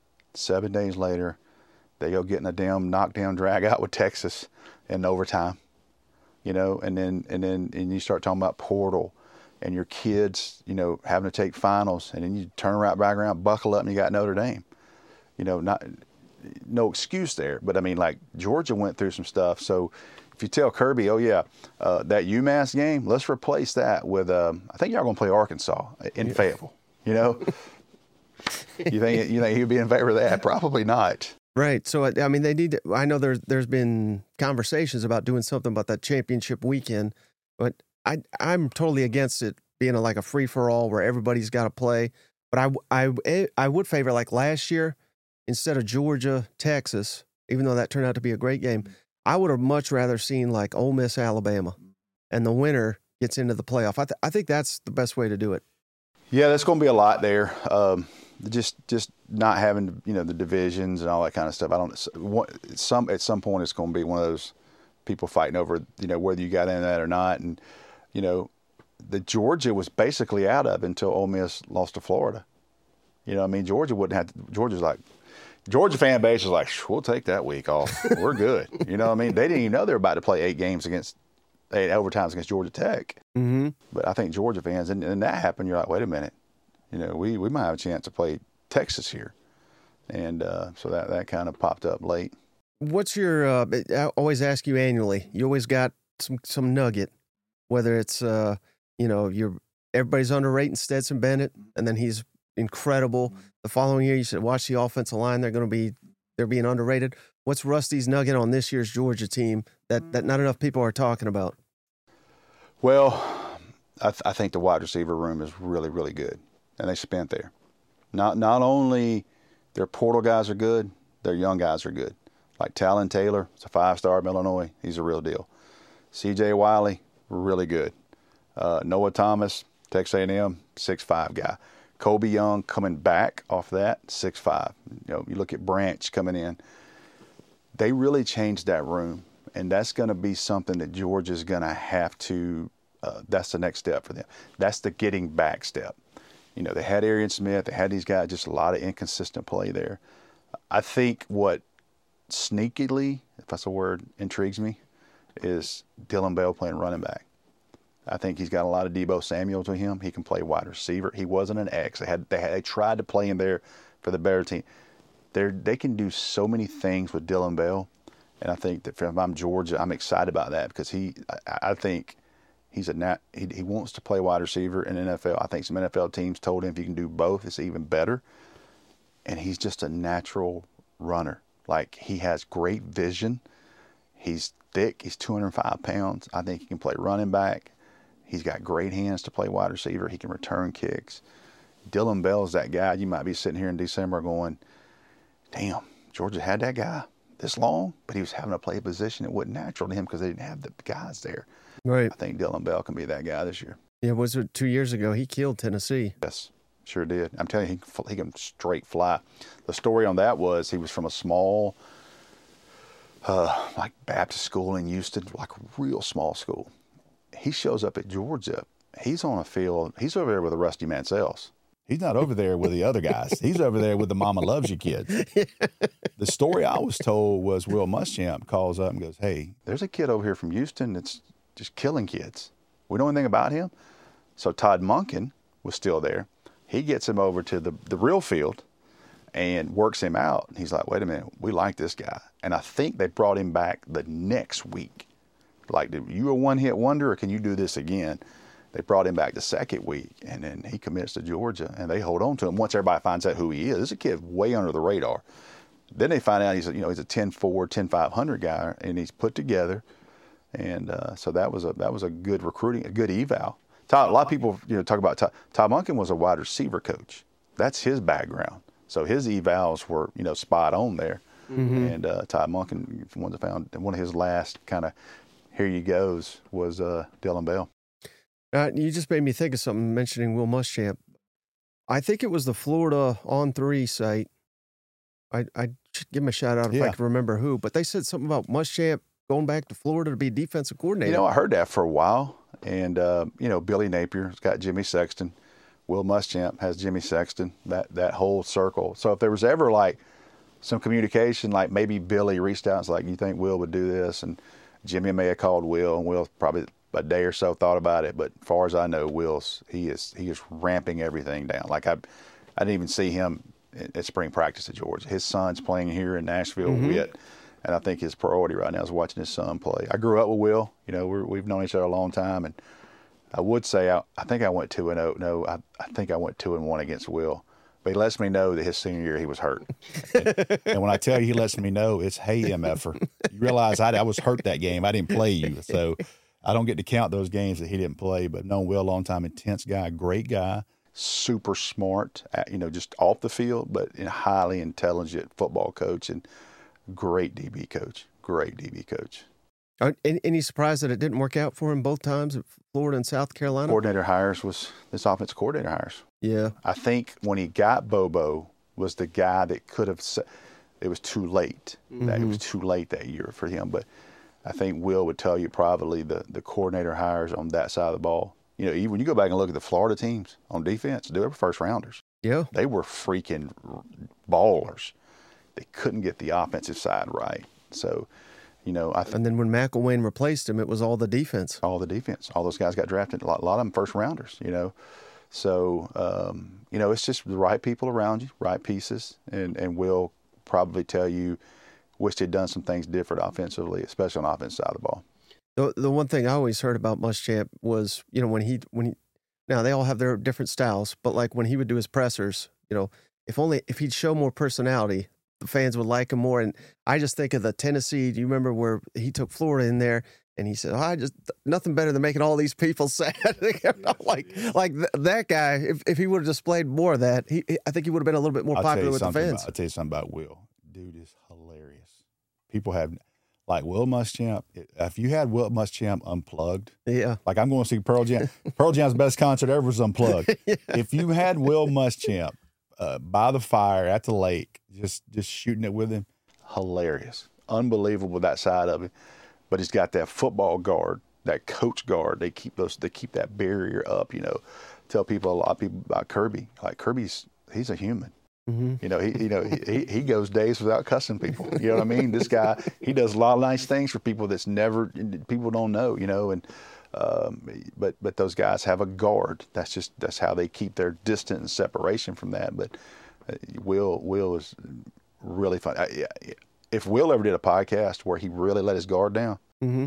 Seven days later, they go getting a damn knockdown drag out with Texas in overtime. You know, and then and then and you start talking about portal and your kids, you know, having to take finals, and then you turn right back around, buckle up, and you got Notre Dame. You know, not no excuse there, but I mean, like, Georgia went through some stuff. So if you tell Kirby, oh yeah, uh, that UMass game, let's replace that with, um, I think y'all gonna play Arkansas in yeah. Fayetteville. You know, you think you think he'd be in favor of that? Probably not. Right. So, I mean, they need to, I know there's, there's been conversations about doing something about that championship weekend, but I, I'm totally against it being a, like a free-for-all where everybody's got to play. But I, I, I would favor, like last year, instead of Georgia, Texas, even though that turned out to be a great game, I would have much rather seen like Ole Miss, Alabama, and the winner gets into the playoff. I, th- I think that's the best way to do it. Yeah, there's going to be a lot there. Um, just just not having, you know, the divisions and all that kind of stuff. I don't. Some at some point it's going to be one of those people fighting over, you know, whether you got in that or not. And you know, the Georgia was basically out of until Ole Miss lost to Florida. You know, I mean, Georgia wouldn't have. To, Georgia's like, Georgia fan base is like, we'll take that week off. We're good. You know what I mean? They didn't even know they were about to play eight games against eight overtimes against Georgia Tech. Mm-hmm. But I think Georgia fans, and, and that happened, you're like, wait a minute. You know, we, we might have a chance to play Texas here. And uh, so that, that kind of popped up late. What's your, uh, I always ask you annually, you always got some, some nugget, whether it's, uh, you know, you're, everybody's underrating Stetson Bennett, and then he's incredible. The following year, you said, watch the offensive line. They're going to be, they're being underrated. What's Rusty's nugget on this year's Georgia team that, that not enough people are talking about? Well, I, th- I think the wide receiver room is really, really good. And they spent there. Not not only their portal guys are good, their young guys are good. Like Talon Taylor, it's a five-star from Illinois. He's a real deal. C J Wiley, really good. Uh, Noah Thomas, Texas A and M, six five guy. Kobe Young coming back off that, six five. You know, you look at Branch coming in. They really changed that room, and that's going to be something that Georgia's going to have to. Uh, that's the next step for them. That's the getting back step. You know, they had Arian Smith, they had these guys, just a lot of inconsistent play there. I think what sneakily, if that's a word, intrigues me, is Dylan Bell playing running back. I think he's got a lot of Deebo Samuel to him. He can play wide receiver. He wasn't an X. They had they had they tried to play him there for the better team. They they can do so many things with Dylan Bell, and I think that if I'm Georgia, I'm excited about that because he, I, I think. He's a nat, he, he wants to play wide receiver in the N F L. I think some N F L teams told him if you can do both, it's even better. And he's just a natural runner. Like, he has great vision. He's thick. He's two hundred five pounds. I think he can play running back. He's got great hands to play wide receiver. He can return kicks. Dylan Bell's that guy. You might be sitting here in December going, damn, Georgia had that guy this long, but he was having to play a position that wasn't natural to him because they didn't have the guys there. Right. I think Dylan Bell can be that guy this year. Yeah, was it two years ago? He killed Tennessee. Yes, sure did. I'm telling you, he, he can straight fly. The story on that was he was from a small, uh, like Baptist school in Houston, like a real small school. He shows up at Georgia. He's on a field. He's over there with the Rusty Mansells. He's not over there with the other guys. He's over there with the Mama Loves You kids. The story I was told was Will Muschamp calls up and goes, hey, there's a kid over here from Houston that's just killing kids. We know anything about him? So Todd Monken was still there. He gets him over to the, the real field and works him out. He's like, wait a minute, we like this guy. And I think they brought him back the next week. Like, are you a one-hit wonder or can you do this again? They brought him back the second week, and then he commits to Georgia, and they hold on to him once everybody finds out who he is. This is a kid way under the radar. Then they find out he's a, you know he's a ten four, ten five hundred guy, and he's put together, and uh, so that was a that was a good recruiting, a good eval. Todd, a lot of people you know talk about Todd. Todd Monken was a wide receiver coach. That's his background. So his evals were you know spot on there, mm-hmm. and uh, Todd Monken, one of the found one of his last kind of here you goes was uh, Dylan Bell. Uh, you just made me think of something mentioning Will Muschamp. I think it was the Florida On Three site. I I should give him a shout out if yeah. I can remember who, but they said something about Muschamp going back to Florida to be defensive coordinator. You know, I heard that for a while, and uh, you know, Billy Napier's got Jimmy Sexton. Will Muschamp has Jimmy Sexton. That that whole circle. So if there was ever like some communication, like maybe Billy reached out and was like, "You think Will would do this?" and Jimmy may have called Will, and Will probably a day or so thought about it, but as far as I know, Will's he is he is ramping everything down. Like I, I didn't even see him at spring practice at Georgia. His son's playing here in Nashville, mm-hmm. Witt, and I think his priority right now is watching his son play. I grew up with Will. You know, we're, we've known each other a long time, and I would say I, I think I went two and zero. No, I, I think I went two and one against Will. But he lets me know that his senior year he was hurt. and, and when I tell you he lets me know, it's hey M F-er. You realize I, I was hurt that game. I didn't play you, so. I don't get to count those games that he didn't play, but known Will a long time, intense guy, great guy. Super smart, you know, just off the field, but a highly intelligent football coach and great D B coach, great D B coach. Are any surprise that it didn't work out for him both times at Florida and South Carolina? Coordinator hires was, this offensive coordinator hires. Yeah. I think when he got Bobo was the guy that could have, it was too late. Mm-hmm. That, it was too late that year for him, but I think Will would tell you probably the, the coordinator hires on that side of the ball. You know, even when you go back and look at the Florida teams on defense, they were first rounders. Yeah. They were freaking ballers. They couldn't get the offensive side right. So, you know, I th- and then when McElwain replaced him, it was all the defense. All the defense. All those guys got drafted. A lot, a lot of them first rounders, you know. So, um, you know, it's just the right people around you, right pieces, and, and Will probably tell you, wished he'd done some things different offensively, especially on the offensive side of the ball. The the one thing I always heard about Muschamp was, you know, when he when he now they all have their different styles, but like when he would do his pressers, you know, if only if he'd show more personality, the fans would like him more. And I just think of the Tennessee. Do you remember where he took Florida in there and he said, oh, "I just nothing better than making all these people sad." like like th- that guy, if if he would have displayed more of that, he I think he would have been a little bit more I'll popular with the fans. About, I'll tell you something about Will. Dude is hilarious. People have, like Will Muschamp, if you had Will Muschamp unplugged, yeah, like I'm going to see Pearl Jam. Pearl Jam's best concert ever was unplugged. Yeah. If you had Will Muschamp uh, by the fire at the lake, just just shooting it with him, hilarious, unbelievable that side of it. But he's got that football guard, that coach guard. They keep those, they keep that barrier up. You know, tell people a lot of people about Kirby. Like Kirby's, he's a human. Mm-hmm. You know, he you know he he goes days without cussing people. You know what I mean? This guy, he does a lot of nice things for people that's never people don't know. You know, and um, but but those guys have a guard. That's just that's how they keep their distance and separation from that. But uh, Will Will is really fun. I, if Will ever did a podcast where he really let his guard down. Mm-hmm.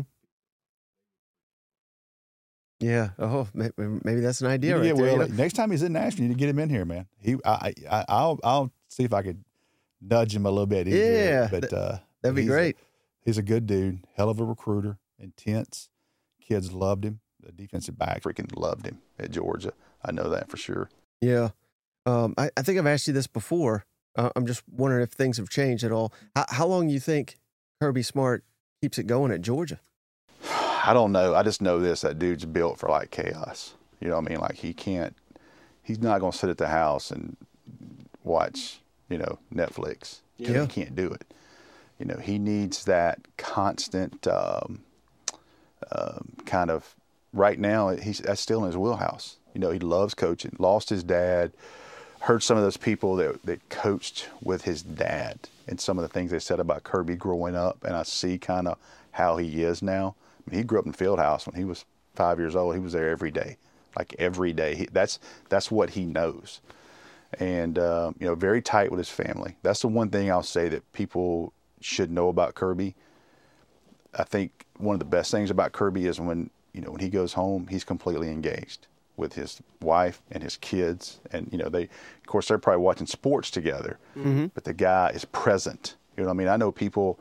Yeah. Oh, maybe that's an idea. Right yeah. there, Well, you know? next time he's in Nashville, you need to get him in here, man. He, I, I, I'll, I'll see if I could nudge him a little bit. Yeah. But uh, that'd be great. He's a good dude, hell of a recruiter, intense. Kids loved him. The defensive back Freaking loved him at Georgia. I know that for sure. Yeah. Um, I, I think I've asked you this before. Uh, I'm just wondering if things have changed at all. How, how long do you think Kirby Smart keeps it going at Georgia? I don't know. I just know this, that dude's built for like chaos. You know what I mean? Like he can't, he's not going to sit at the house and watch, you know, Netflix. Yeah. He can't do it. You know, he needs that constant um, um, kind of, right now, he's that's still in his wheelhouse. You know, he loves coaching, lost his dad, heard some of those people that, that coached with his dad and some of the things they said about Kirby growing up, and I see kind of how he is now. I mean, he grew up in Fieldhouse when he was five years old. He was there every day, like every day. He, that's that's what he knows, and uh, you know, very tight with his family. That's the one thing I'll say that people should know about Kirby. I think one of the best things about Kirby is when you know when he goes home, he's completely engaged with his wife and his kids, and you know they, of course, they're probably watching sports together, mm-hmm. but the guy is present. You know what I mean? I know people.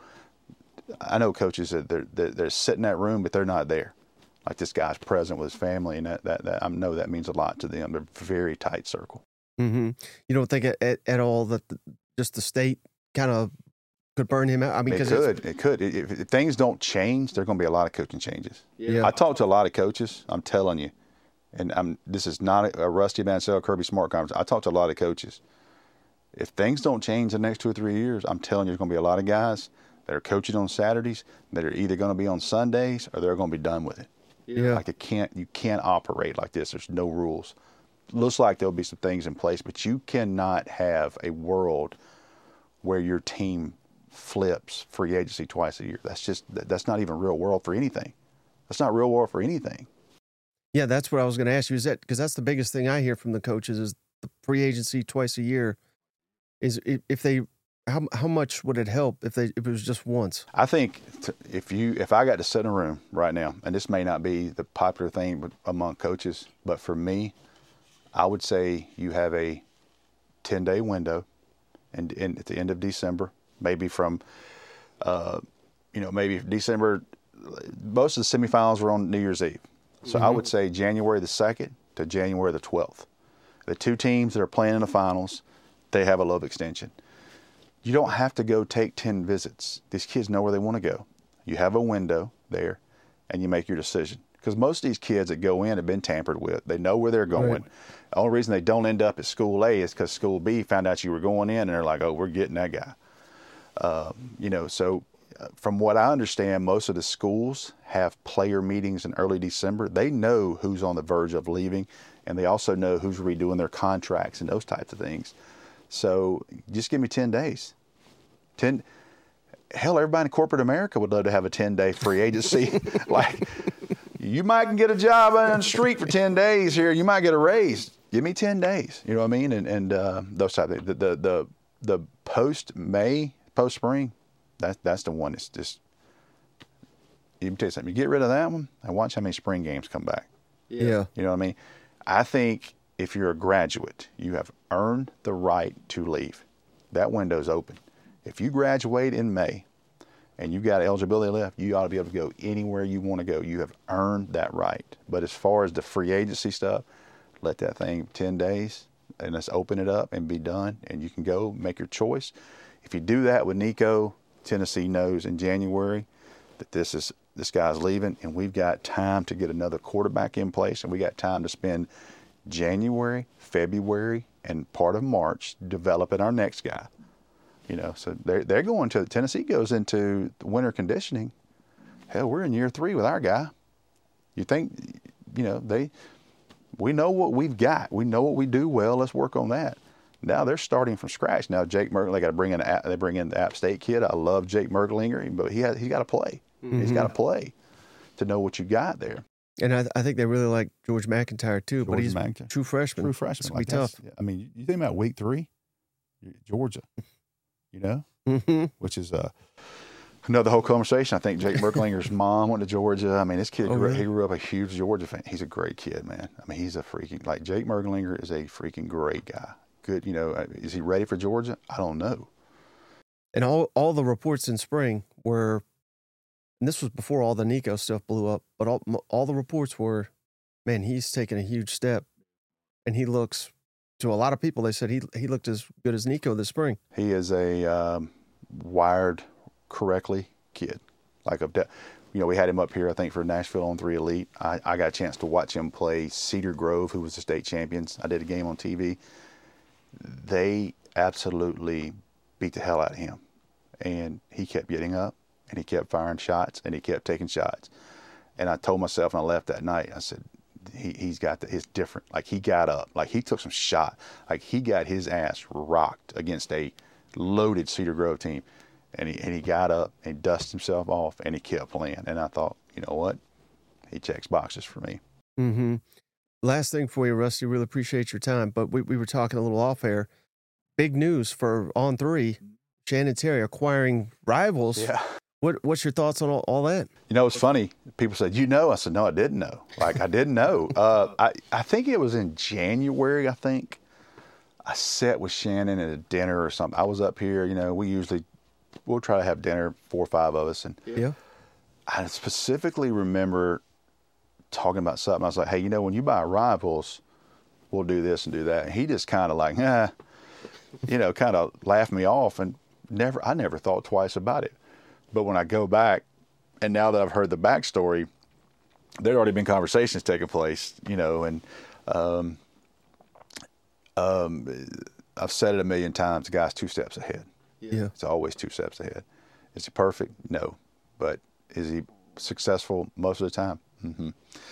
I know coaches that they're, they're, they're sitting in that room, but they're not there. Like this guy's present with his family, and that, that, that I know that means a lot to them. They're a very tight circle. Mm-hmm. You don't think at, at all that the, just the state kind of could burn him out? I mean, it could. It could. If, if things don't change, there are going to be a lot of coaching changes. Yeah. I talked to a lot of coaches. I'm telling you, and I'm. This is not a Rusty Mansell Kirby Smart conference. I talked to a lot of coaches. If things don't change the next two or three years, I'm telling you, there's going to be a lot of guys that are coaching on Saturdays that are either going to be on Sundays or they're going to be done with it. Yeah. Like it can't, you can't operate like this. There's no rules. Looks like there'll be some things in place, but you cannot have a world where your team flips free agency twice a year. That's just, that's not even real world for anything. That's not real world for anything. Yeah, that's what I was going to ask you. Is that because that's the biggest thing I hear from the coaches is the free agency twice a year. Is if they, how how much would it help if they if it was just once? I think if you if I got to sit in a room right now, and this may not be the popular thing among coaches, but for me, I would say you have a ten-day window, and, and at the end of December, maybe from, uh, you know, maybe December. Most of the semifinals were on New Year's Eve, so mm-hmm. I would say January the second to January the twelfth. The two teams that are playing in the finals, they have a love extension. You don't have to go take ten visits. These kids know where they want to go. You have a window there, and you make your decision. Because most of these kids that go in have been tampered with. They know where they're going. Right. The only reason they don't end up at school A is because school B found out you were going in, and they're like, oh, we're getting that guy. Um, you know, so uh, from what I understand, most of the schools have player meetings in early December. They know who's on the verge of leaving, and they also know who's redoing their contracts and those types of things. So just give me ten days. ten, hell, everybody in corporate America would love to have a ten-day free agency. Like, you might can get a job on the street for ten days here. You might get a raise. Give me ten days. You know what I mean? And and uh, those type of things. The the the, the post-May, post-spring, that, that's the one that's just, you can tell you something. You get rid of that one and watch how many spring games come back. Yeah. You know what I mean? I think if you're a graduate, you have earned the right to leave. That window's open. If you graduate in May and you got eligibility left, you ought to be able to go anywhere you want to go. You have earned that right. But as far as the free agency stuff, let that thing ten days and let's open it up and be done. And you can go make your choice. If you do that with Nico, Tennessee knows in January that this is this guy's leaving, and we've got time to get another quarterback in place, and we got time to spend January, February, and part of March developing our next guy. You know, so they're, they're going to, Tennessee goes into winter conditioning. Hell, we're in year three with our guy. You think, you know, they, we know what we've got. We know what we do well. Let's work on that. Now they're starting from scratch. Now Jake Merklinger, they got to bring in, they bring in the App State kid. I love Jake Merklinger, but he has, he's got to play. Mm-hmm. He's got to play to know what you got there. And I, I think they really like George McIntyre too, George but he's McIntyre. true freshman. True freshman. It's Like gonna be tough. I mean, you think about week three, Georgia, you know, Mm-hmm. which is uh, another whole conversation. I think Jake Merklinger's mom went to Georgia. I mean, this kid, Oh, grew, really? he grew up a huge Georgia fan. He's a great kid, man. I mean, he's a freaking, like Jake Merklinger is a freaking great guy. Good, you know, is he ready for Georgia? I don't know. And all all the reports in spring were and this was before all the Nico stuff blew up, but all all the reports were, man, he's taken a huge step, and he looks, to a lot of people, they said he he looked as good as Nico this spring. He is a um, wired correctly kid. Like a, you know, we had him up here, I think, for Nashville on three Elite. I, I got a chance to watch him play Cedar Grove, who was the state champions. I did a game on T V. They absolutely beat the hell out of him. And he kept getting up, and he kept firing shots, and he kept taking shots. And I told myself when I left that night, I said, he, he's got the, it's different. Like, he got up. Like, he took some shot. Like, he got his ass rocked against a loaded Cedar Grove team. And he, and he got up and dusted himself off, and he kept playing. And I thought, you know what? He checks boxes for me. Mm-hmm. Last thing for you, Rusty, really appreciate your time. But we, we were talking a little off air. Big news for On three, Shannon Terry acquiring Rivals. Yeah. What What's your thoughts on all, all that? You know, it's funny. People said, you know? I said, no, I didn't know. Like, I didn't know. Uh, I, I think it was in January, I think. I sat with Shannon at a dinner or something. I was up here, you know, we usually, we'll try to have dinner, four or five of us. And Yeah. I specifically remember talking about something. I was like, hey, you know, when you buy Rivals, we'll do this and do that. And he just kind of like, eh, you know, kind of laughed me off, and never, I never thought twice about it. But when I go back, and now that I've heard the backstory, there'd already been conversations taking place, you know, and um, um, I've said it a million times, the guy's two steps ahead. Yeah. It's always two steps ahead. Is he perfect? No. But is he successful most of the time? Mm-hmm.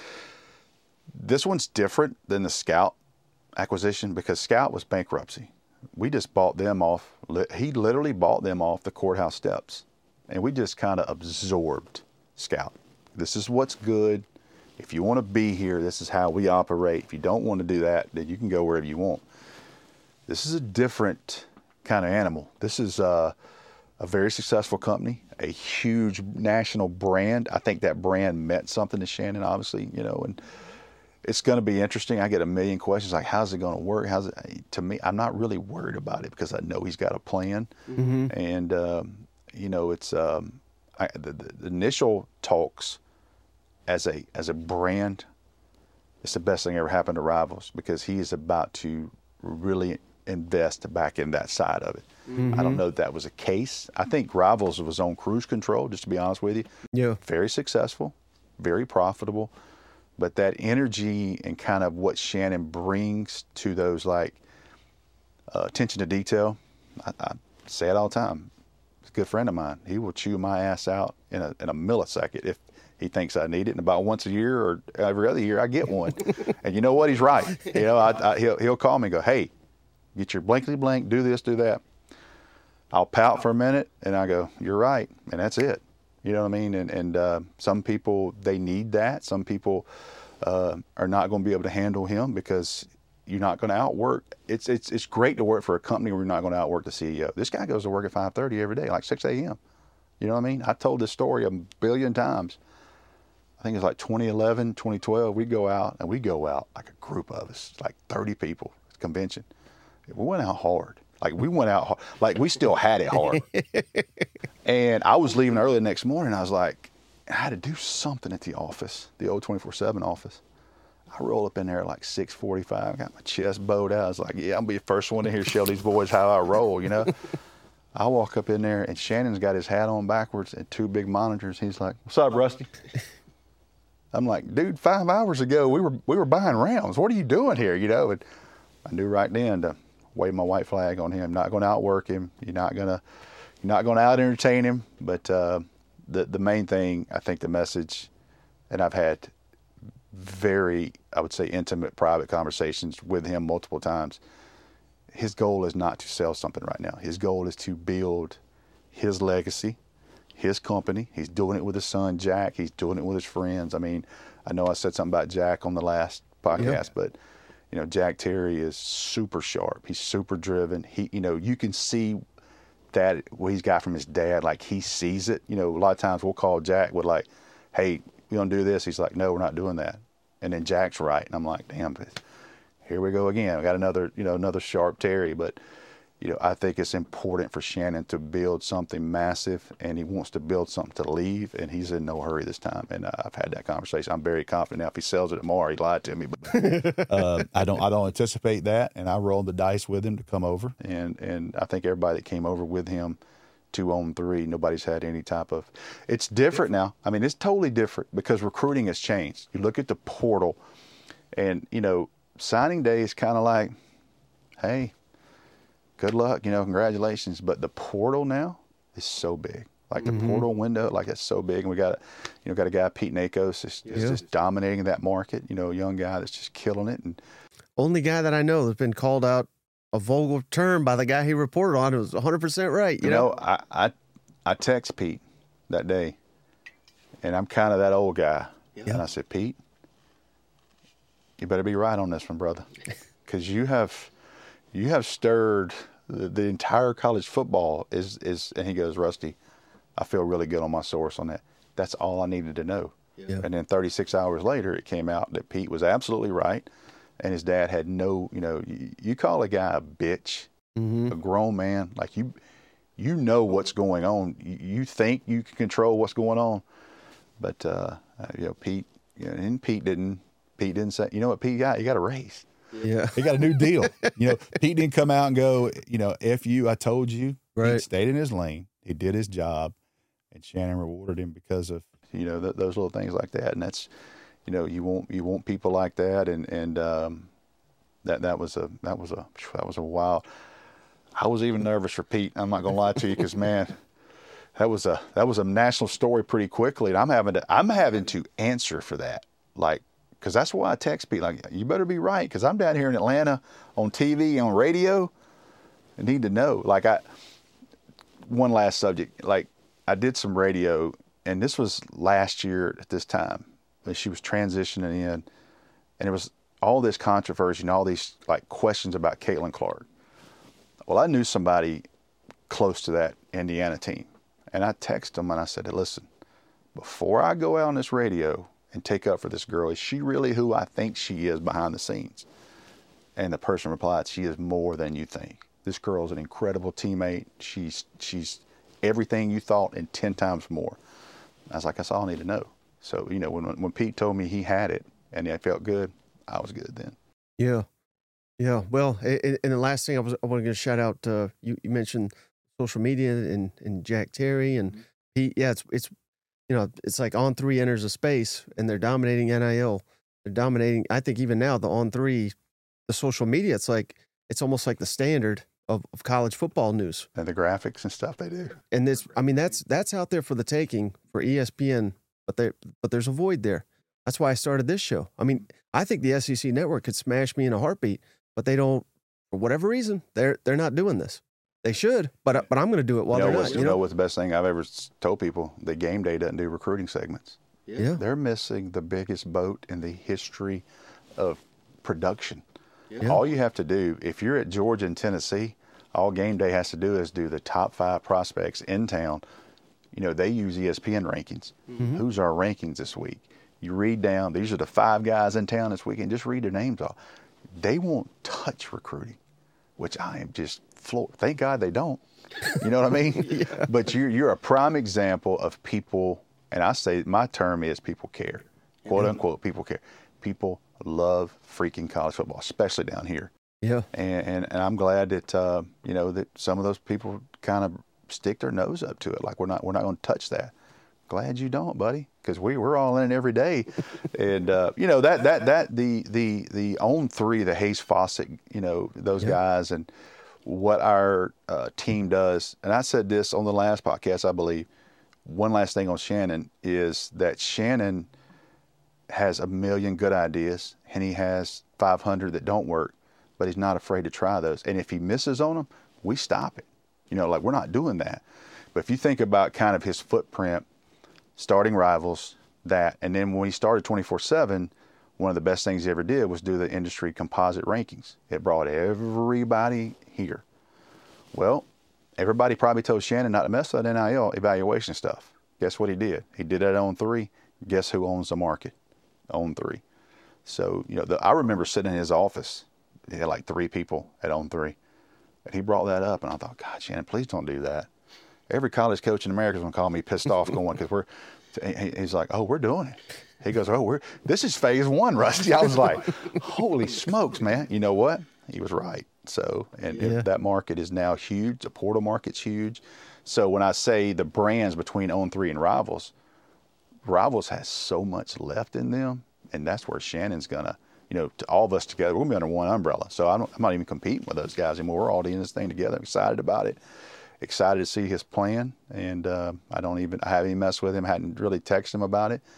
This one's different than the Scout acquisition because Scout was bankruptcy. We just bought them off. He literally bought them off the courthouse steps. And we just kind of absorbed Scout. This is what's good. If you want to be here, this is how we operate. If you don't want to do that, then you can go wherever you want. This is a different kind of animal. This is uh, a very successful company, a huge national brand. I think that brand meant something to Shannon, obviously, you know, and it's going to be interesting. I get a million questions like, how's it going to work? How's it? To me, I'm not really worried about it because I know he's got a plan. Mm-hmm. And, um, you know, it's um, I, the, the initial talks as a as a brand, it's the best thing ever happened to Rivals because he is about to really invest back in that side of it. Mm-hmm. I don't know if that was a case. I think Rivals was on cruise control, just to be honest with you. Yeah. Very successful, very profitable. But that energy and kind of what Shannon brings to those, like, uh, attention to detail, I, I say it all the time. He's a good friend of mine. He will chew my ass out in a, in a millisecond if he thinks I need it. And about once a year or every other year, I get one. And you know what? He's right. You know, I, I, he'll, he'll call me and go, hey, get your blankety blank, do this, do that. I'll pout for a minute, and I go, you're right, and that's it. You know what I mean? And, and uh, some people, they need that. Some people uh, are not going to be able to handle him because you're not going to outwork. It's it's it's great to work for a company where you're not going to outwork the C E O. This guy goes to work at five thirty every day, like six a.m. You know what I mean? I told this story a billion times. I think it's like twenty eleven, twenty twelve. We go out, and we go out like a group of us, like thirty people, convention. We went out hard. Like, we went out hard. Like, we still had it hard. And I was leaving early the next morning. I was like, I had to do something at the office, the old twenty-four seven office. I roll up in there at like six forty-five, got my chest bowed out. I was like, yeah, I'm going to be the first one to hear show these boys how I roll, you know? I walk up in there, and Shannon's got his hat on backwards and two big monitors. He's like, what's up, Rusty? I'm like, dude, five hours ago, we were we were buying rounds. What are you doing here, you know? And I knew right then to wave my white flag on him. Not going to outwork him. You're not going to you're not going to out entertain him. But uh, the the main thing, I think, the message, and I've had very, I would say, intimate, private conversations with him multiple times. His goal is not to sell something right now. His goal is to build his legacy, his company. He's doing it with his son, Jack. He's doing it with his friends. I mean, I know I said something about Jack on the last podcast, yep. but you know, Jack Terry is super sharp. He's super driven. He, you know, you can see that what he's got from his dad. Like, he sees it. You know, a lot of times we'll call Jack with like, "Hey, we gonna do this?" He's like, "No, we're not doing that." And then Jack's right, and I'm like, "Damn, here we go again. I got another, you know, another sharp Terry." But you know, I think it's important for Shannon to build something massive, and he wants to build something to leave, and he's in no hurry this time. And uh, I've had that conversation. I'm very confident now. If he sells it tomorrow, he lied to me. But uh, I don't, I don't anticipate that, and I rolled the dice with him to come over. And and I think everybody that came over with him to own three, nobody's had any type of. It's different now. I mean, it's totally different because recruiting has changed. You look at the portal, and you know, signing day is kind of like, hey, good luck, you know, congratulations. But the portal now is so big. Like the mm-hmm. portal window, like it's so big. And we got, you know, got a guy, Pete Nakos, is, is yeah. just dominating that market. You know, a young guy that's just killing it. And only guy that I know that's been called out a vulgar term by the guy he reported on. It was one hundred percent right. You, you know, know I, I I text Pete that day, and I'm kind of that old guy. Yeah. And I said, Pete, you better be right on this one, brother, because you have you have stirred the, the entire college football. Is is and he goes, Rusty, I feel really good on my source on that. That's all I needed to know. Yeah. And then thirty-six hours later, it came out that Pete was absolutely right. And his dad had no, you know, you, you call a guy a bitch, mm-hmm. a grown man, like you, you know what's going on. You, you think you can control what's going on, but uh, you know, Pete, you know, and Pete didn't, Pete didn't say, you know what Pete got? He got a raise. Yeah, he got a new deal. You know, Pete didn't come out and go, you know, F you, I told you. Right. He stayed in his lane. He did his job, and Shannon rewarded him because of, you know, th- those little things like that, and that's. You know, you want you want people like that, and and um, that that was a that was a that was a wild. I was even nervous for Pete. I'm not gonna lie to you, because man, that was a that was a national story pretty quickly, and I'm having to I'm having to answer for that, like, because that's why I text Pete, like, you better be right, because I'm down here in Atlanta on T V, on radio. I need to know. Like, I one last subject, like I did some radio, and this was last year at this time. She was transitioning in, and it was all this controversy and all these like questions about Caitlin Clark. Well, I knew somebody close to that Indiana team, and I texted them and I said, hey, listen, before I go out on this radio and take up for this girl, is she really who I think she is behind the scenes? And the person replied, she is more than you think. This girl is an incredible teammate. She's she's everything you thought and ten times more. I was like, that's all I need to know. So, you know, when when Pete told me he had it and I felt good, I was good then. Yeah. Yeah. Well, and, and the last thing I was I want to shout out, uh, you, you mentioned social media and, and Jack Terry and mm-hmm. Pete. Yeah, it's, it's, you know, it's like On Three enters a space and they're dominating N I L. They're dominating, I think even now, the On Three, the social media, it's like, it's almost like the standard of, of college football news. And the graphics and stuff they do. And this, I mean, that's that's out there for the taking for E S P N. But there, but there's a void there. That's why I started this show. I mean, I think the S E C network could smash me in a heartbeat, but they don't, for whatever reason, they're they're not doing this. They should, but but I'm going to do it while you know, they're not. You know, know what's the best thing I've ever told people? The Game Day doesn't do recruiting segments. Yeah, they're missing the biggest boat in the history of production. Yeah. All you have to do, if you're at Georgia and Tennessee, all Game Day has to do is do the top five prospects in town. You know, they use E S P N rankings. Mm-hmm. Who's our rankings this week? You read down, these are the five guys in town this weekend. Just read their names off. They won't touch recruiting, which I am just floored. Thank God they don't. You know what I mean? Yeah. But you're, you're a prime example of people, and I say my term is people care. Quote yeah. unquote, people care. People love freaking college football, especially down here. Yeah. And, and, and I'm glad that, uh, you know, that some of those people kind of stick their nose up to it. Like, we're not we're not going to touch that. Glad you don't, buddy, because we we're all in it every day. And uh, you know that that that the the the On Three, the Hayes Fawcett, you know those yeah. guys, and what our uh, team does. And I said this on the last podcast, I believe. One last thing on Shannon is that Shannon has a million good ideas, and he has five hundred that don't work, but he's not afraid to try those. And if he misses on them, we stop it. You know, like, we're not doing that. But if you think about kind of his footprint, starting Rivals, that, and then when he started twenty-four seven, one of the best things he ever did was do the industry composite rankings. It brought everybody here. Well, everybody probably told Shannon not to mess with that N I L evaluation stuff. Guess what he did? He did that on three. Guess who owns the market? On three. So, you know, the, I remember sitting in his office. He had like three people at On three. And he brought that up, and I thought, God, Shannon, please don't do that. Every college coach in America is going to call me pissed off going, because we're, he's like, oh, we're doing it. He goes, oh, we're, this is phase one, Rusty. I was like, holy smokes, man. You know what? He was right. So, and Yeah. that market is now huge. The portal market's huge. So when I say the brands between On three and Rivals, Rivals has so much left in them, and that's where Shannon's going to, you know, to all of us together, we'll be under one umbrella. So I don't, I'm not even competing with those guys anymore. We're all in this thing together. I'm excited about it. Excited to see his plan. And uh, I don't even, I haven't even messed with him. Hadn't really texted him about it.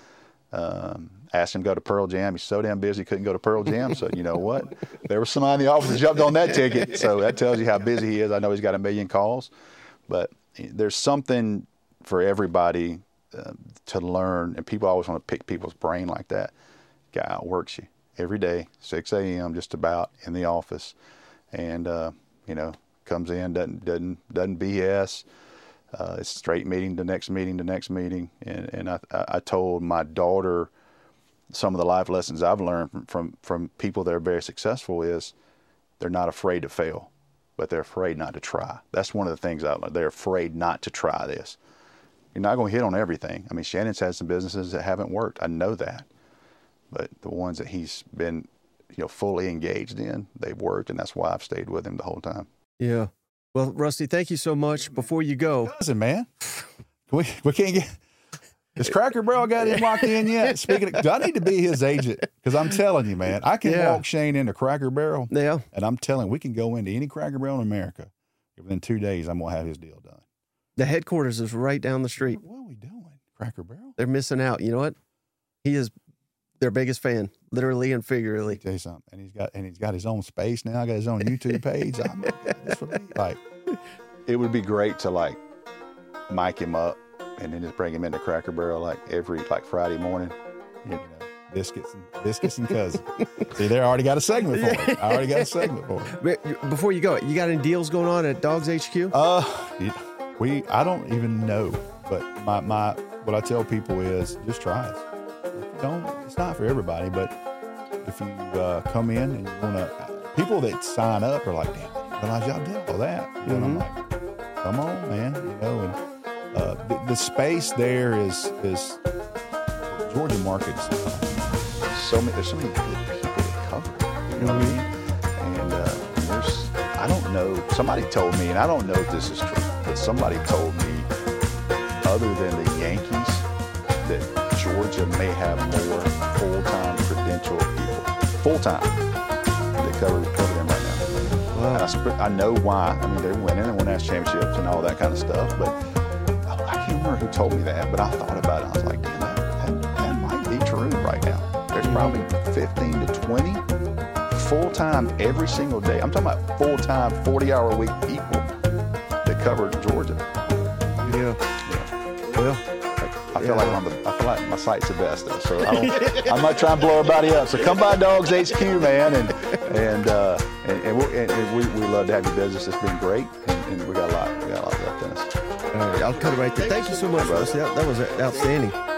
Um, asked him to go to Pearl Jam. He's so damn busy, couldn't go to Pearl Jam. So you know what? There was somebody in the office that jumped on that ticket. So that tells you how busy he is. I know he's got a million calls. But there's something for everybody uh, to learn. And people always want to pick people's brain like that. Guy outworks you every day, six a.m. just about in the office, and uh, you know, comes in, doesn't doesn't doesn't B S. Uh, it's straight meeting to next meeting to next meeting, and and I I told my daughter some of the life lessons I've learned from from, from people that are very successful is they're not afraid to fail, but they're afraid not to try. That's one of the things I learned. They're afraid not to try this. You're not going to hit on everything. I mean, Shannon's had some businesses that haven't worked. I know that. But the ones that he's been, you know, fully engaged in, they've worked, and that's why I've stayed with him the whole time. Yeah. Well, Rusty, thank you so much. Before you go, Listen, man, we we can't get. Is Cracker Barrel got him locked in yet? Speaking of, do I need to be his agent? Because I'm telling you, man, I can Yeah. walk Shane into Cracker Barrel, yeah, and I'm telling we can go into any Cracker Barrel in America. Within two days, I'm gonna have his deal done. the headquarters is right down the street. What are we doing, Cracker Barrel? They're missing out. You know what? He is their biggest fan, literally and figuratively. Tell you something, and he's got and he's got his own space now. Got his own YouTube page. I'm, this would be like, It would be great to like mic him up and then just bring him into Cracker Barrel like every like Friday morning. you know, biscuits and biscuits and cousins. See, they already got a segment for it. I already got a segment for it. But you- before you go, you got any deals going on at Dogs H Q? Uh, it- we I don't even know, but my my what I tell people is just try it. If you don't, it's not for everybody, but if you uh, come in and you want to, people that sign up are like, damn, I didn't realize y'all did all that. You know, and I'm like, come on, man, you know, and uh, the, the space there is is Georgia markets. So many, there's so many good people to cover. You know what I mean? And uh, there's, I don't know. Somebody told me, and I don't know if this is true, but somebody told me, other than the Yankees, that Georgia may have more full-time credentialed people, full-time, that cover cover them right now. Wow. And I, sp- I know why. I mean, they're winning and won national championships and all that kind of stuff. But oh, I can't remember who told me that. But I thought about it. I was like, damn, that, that, that might be true right now. There's probably fifteen to twenty full-time every single day. I'm talking about full-time, forty-hour-a-week people that cover Georgia. Yeah. Yeah. Well, I feel like I'm the, I feel like my site's the best though, so I don't, I'm not trying to blow everybody up. So come by Dogs H Q, man, and and uh, and, and, we're, and, and we we love to have your business. It's been great, and, and we got a lot we got a lot left in us. all right, I'll cut it right there. Thank you so much, Rusty. That, that was outstanding.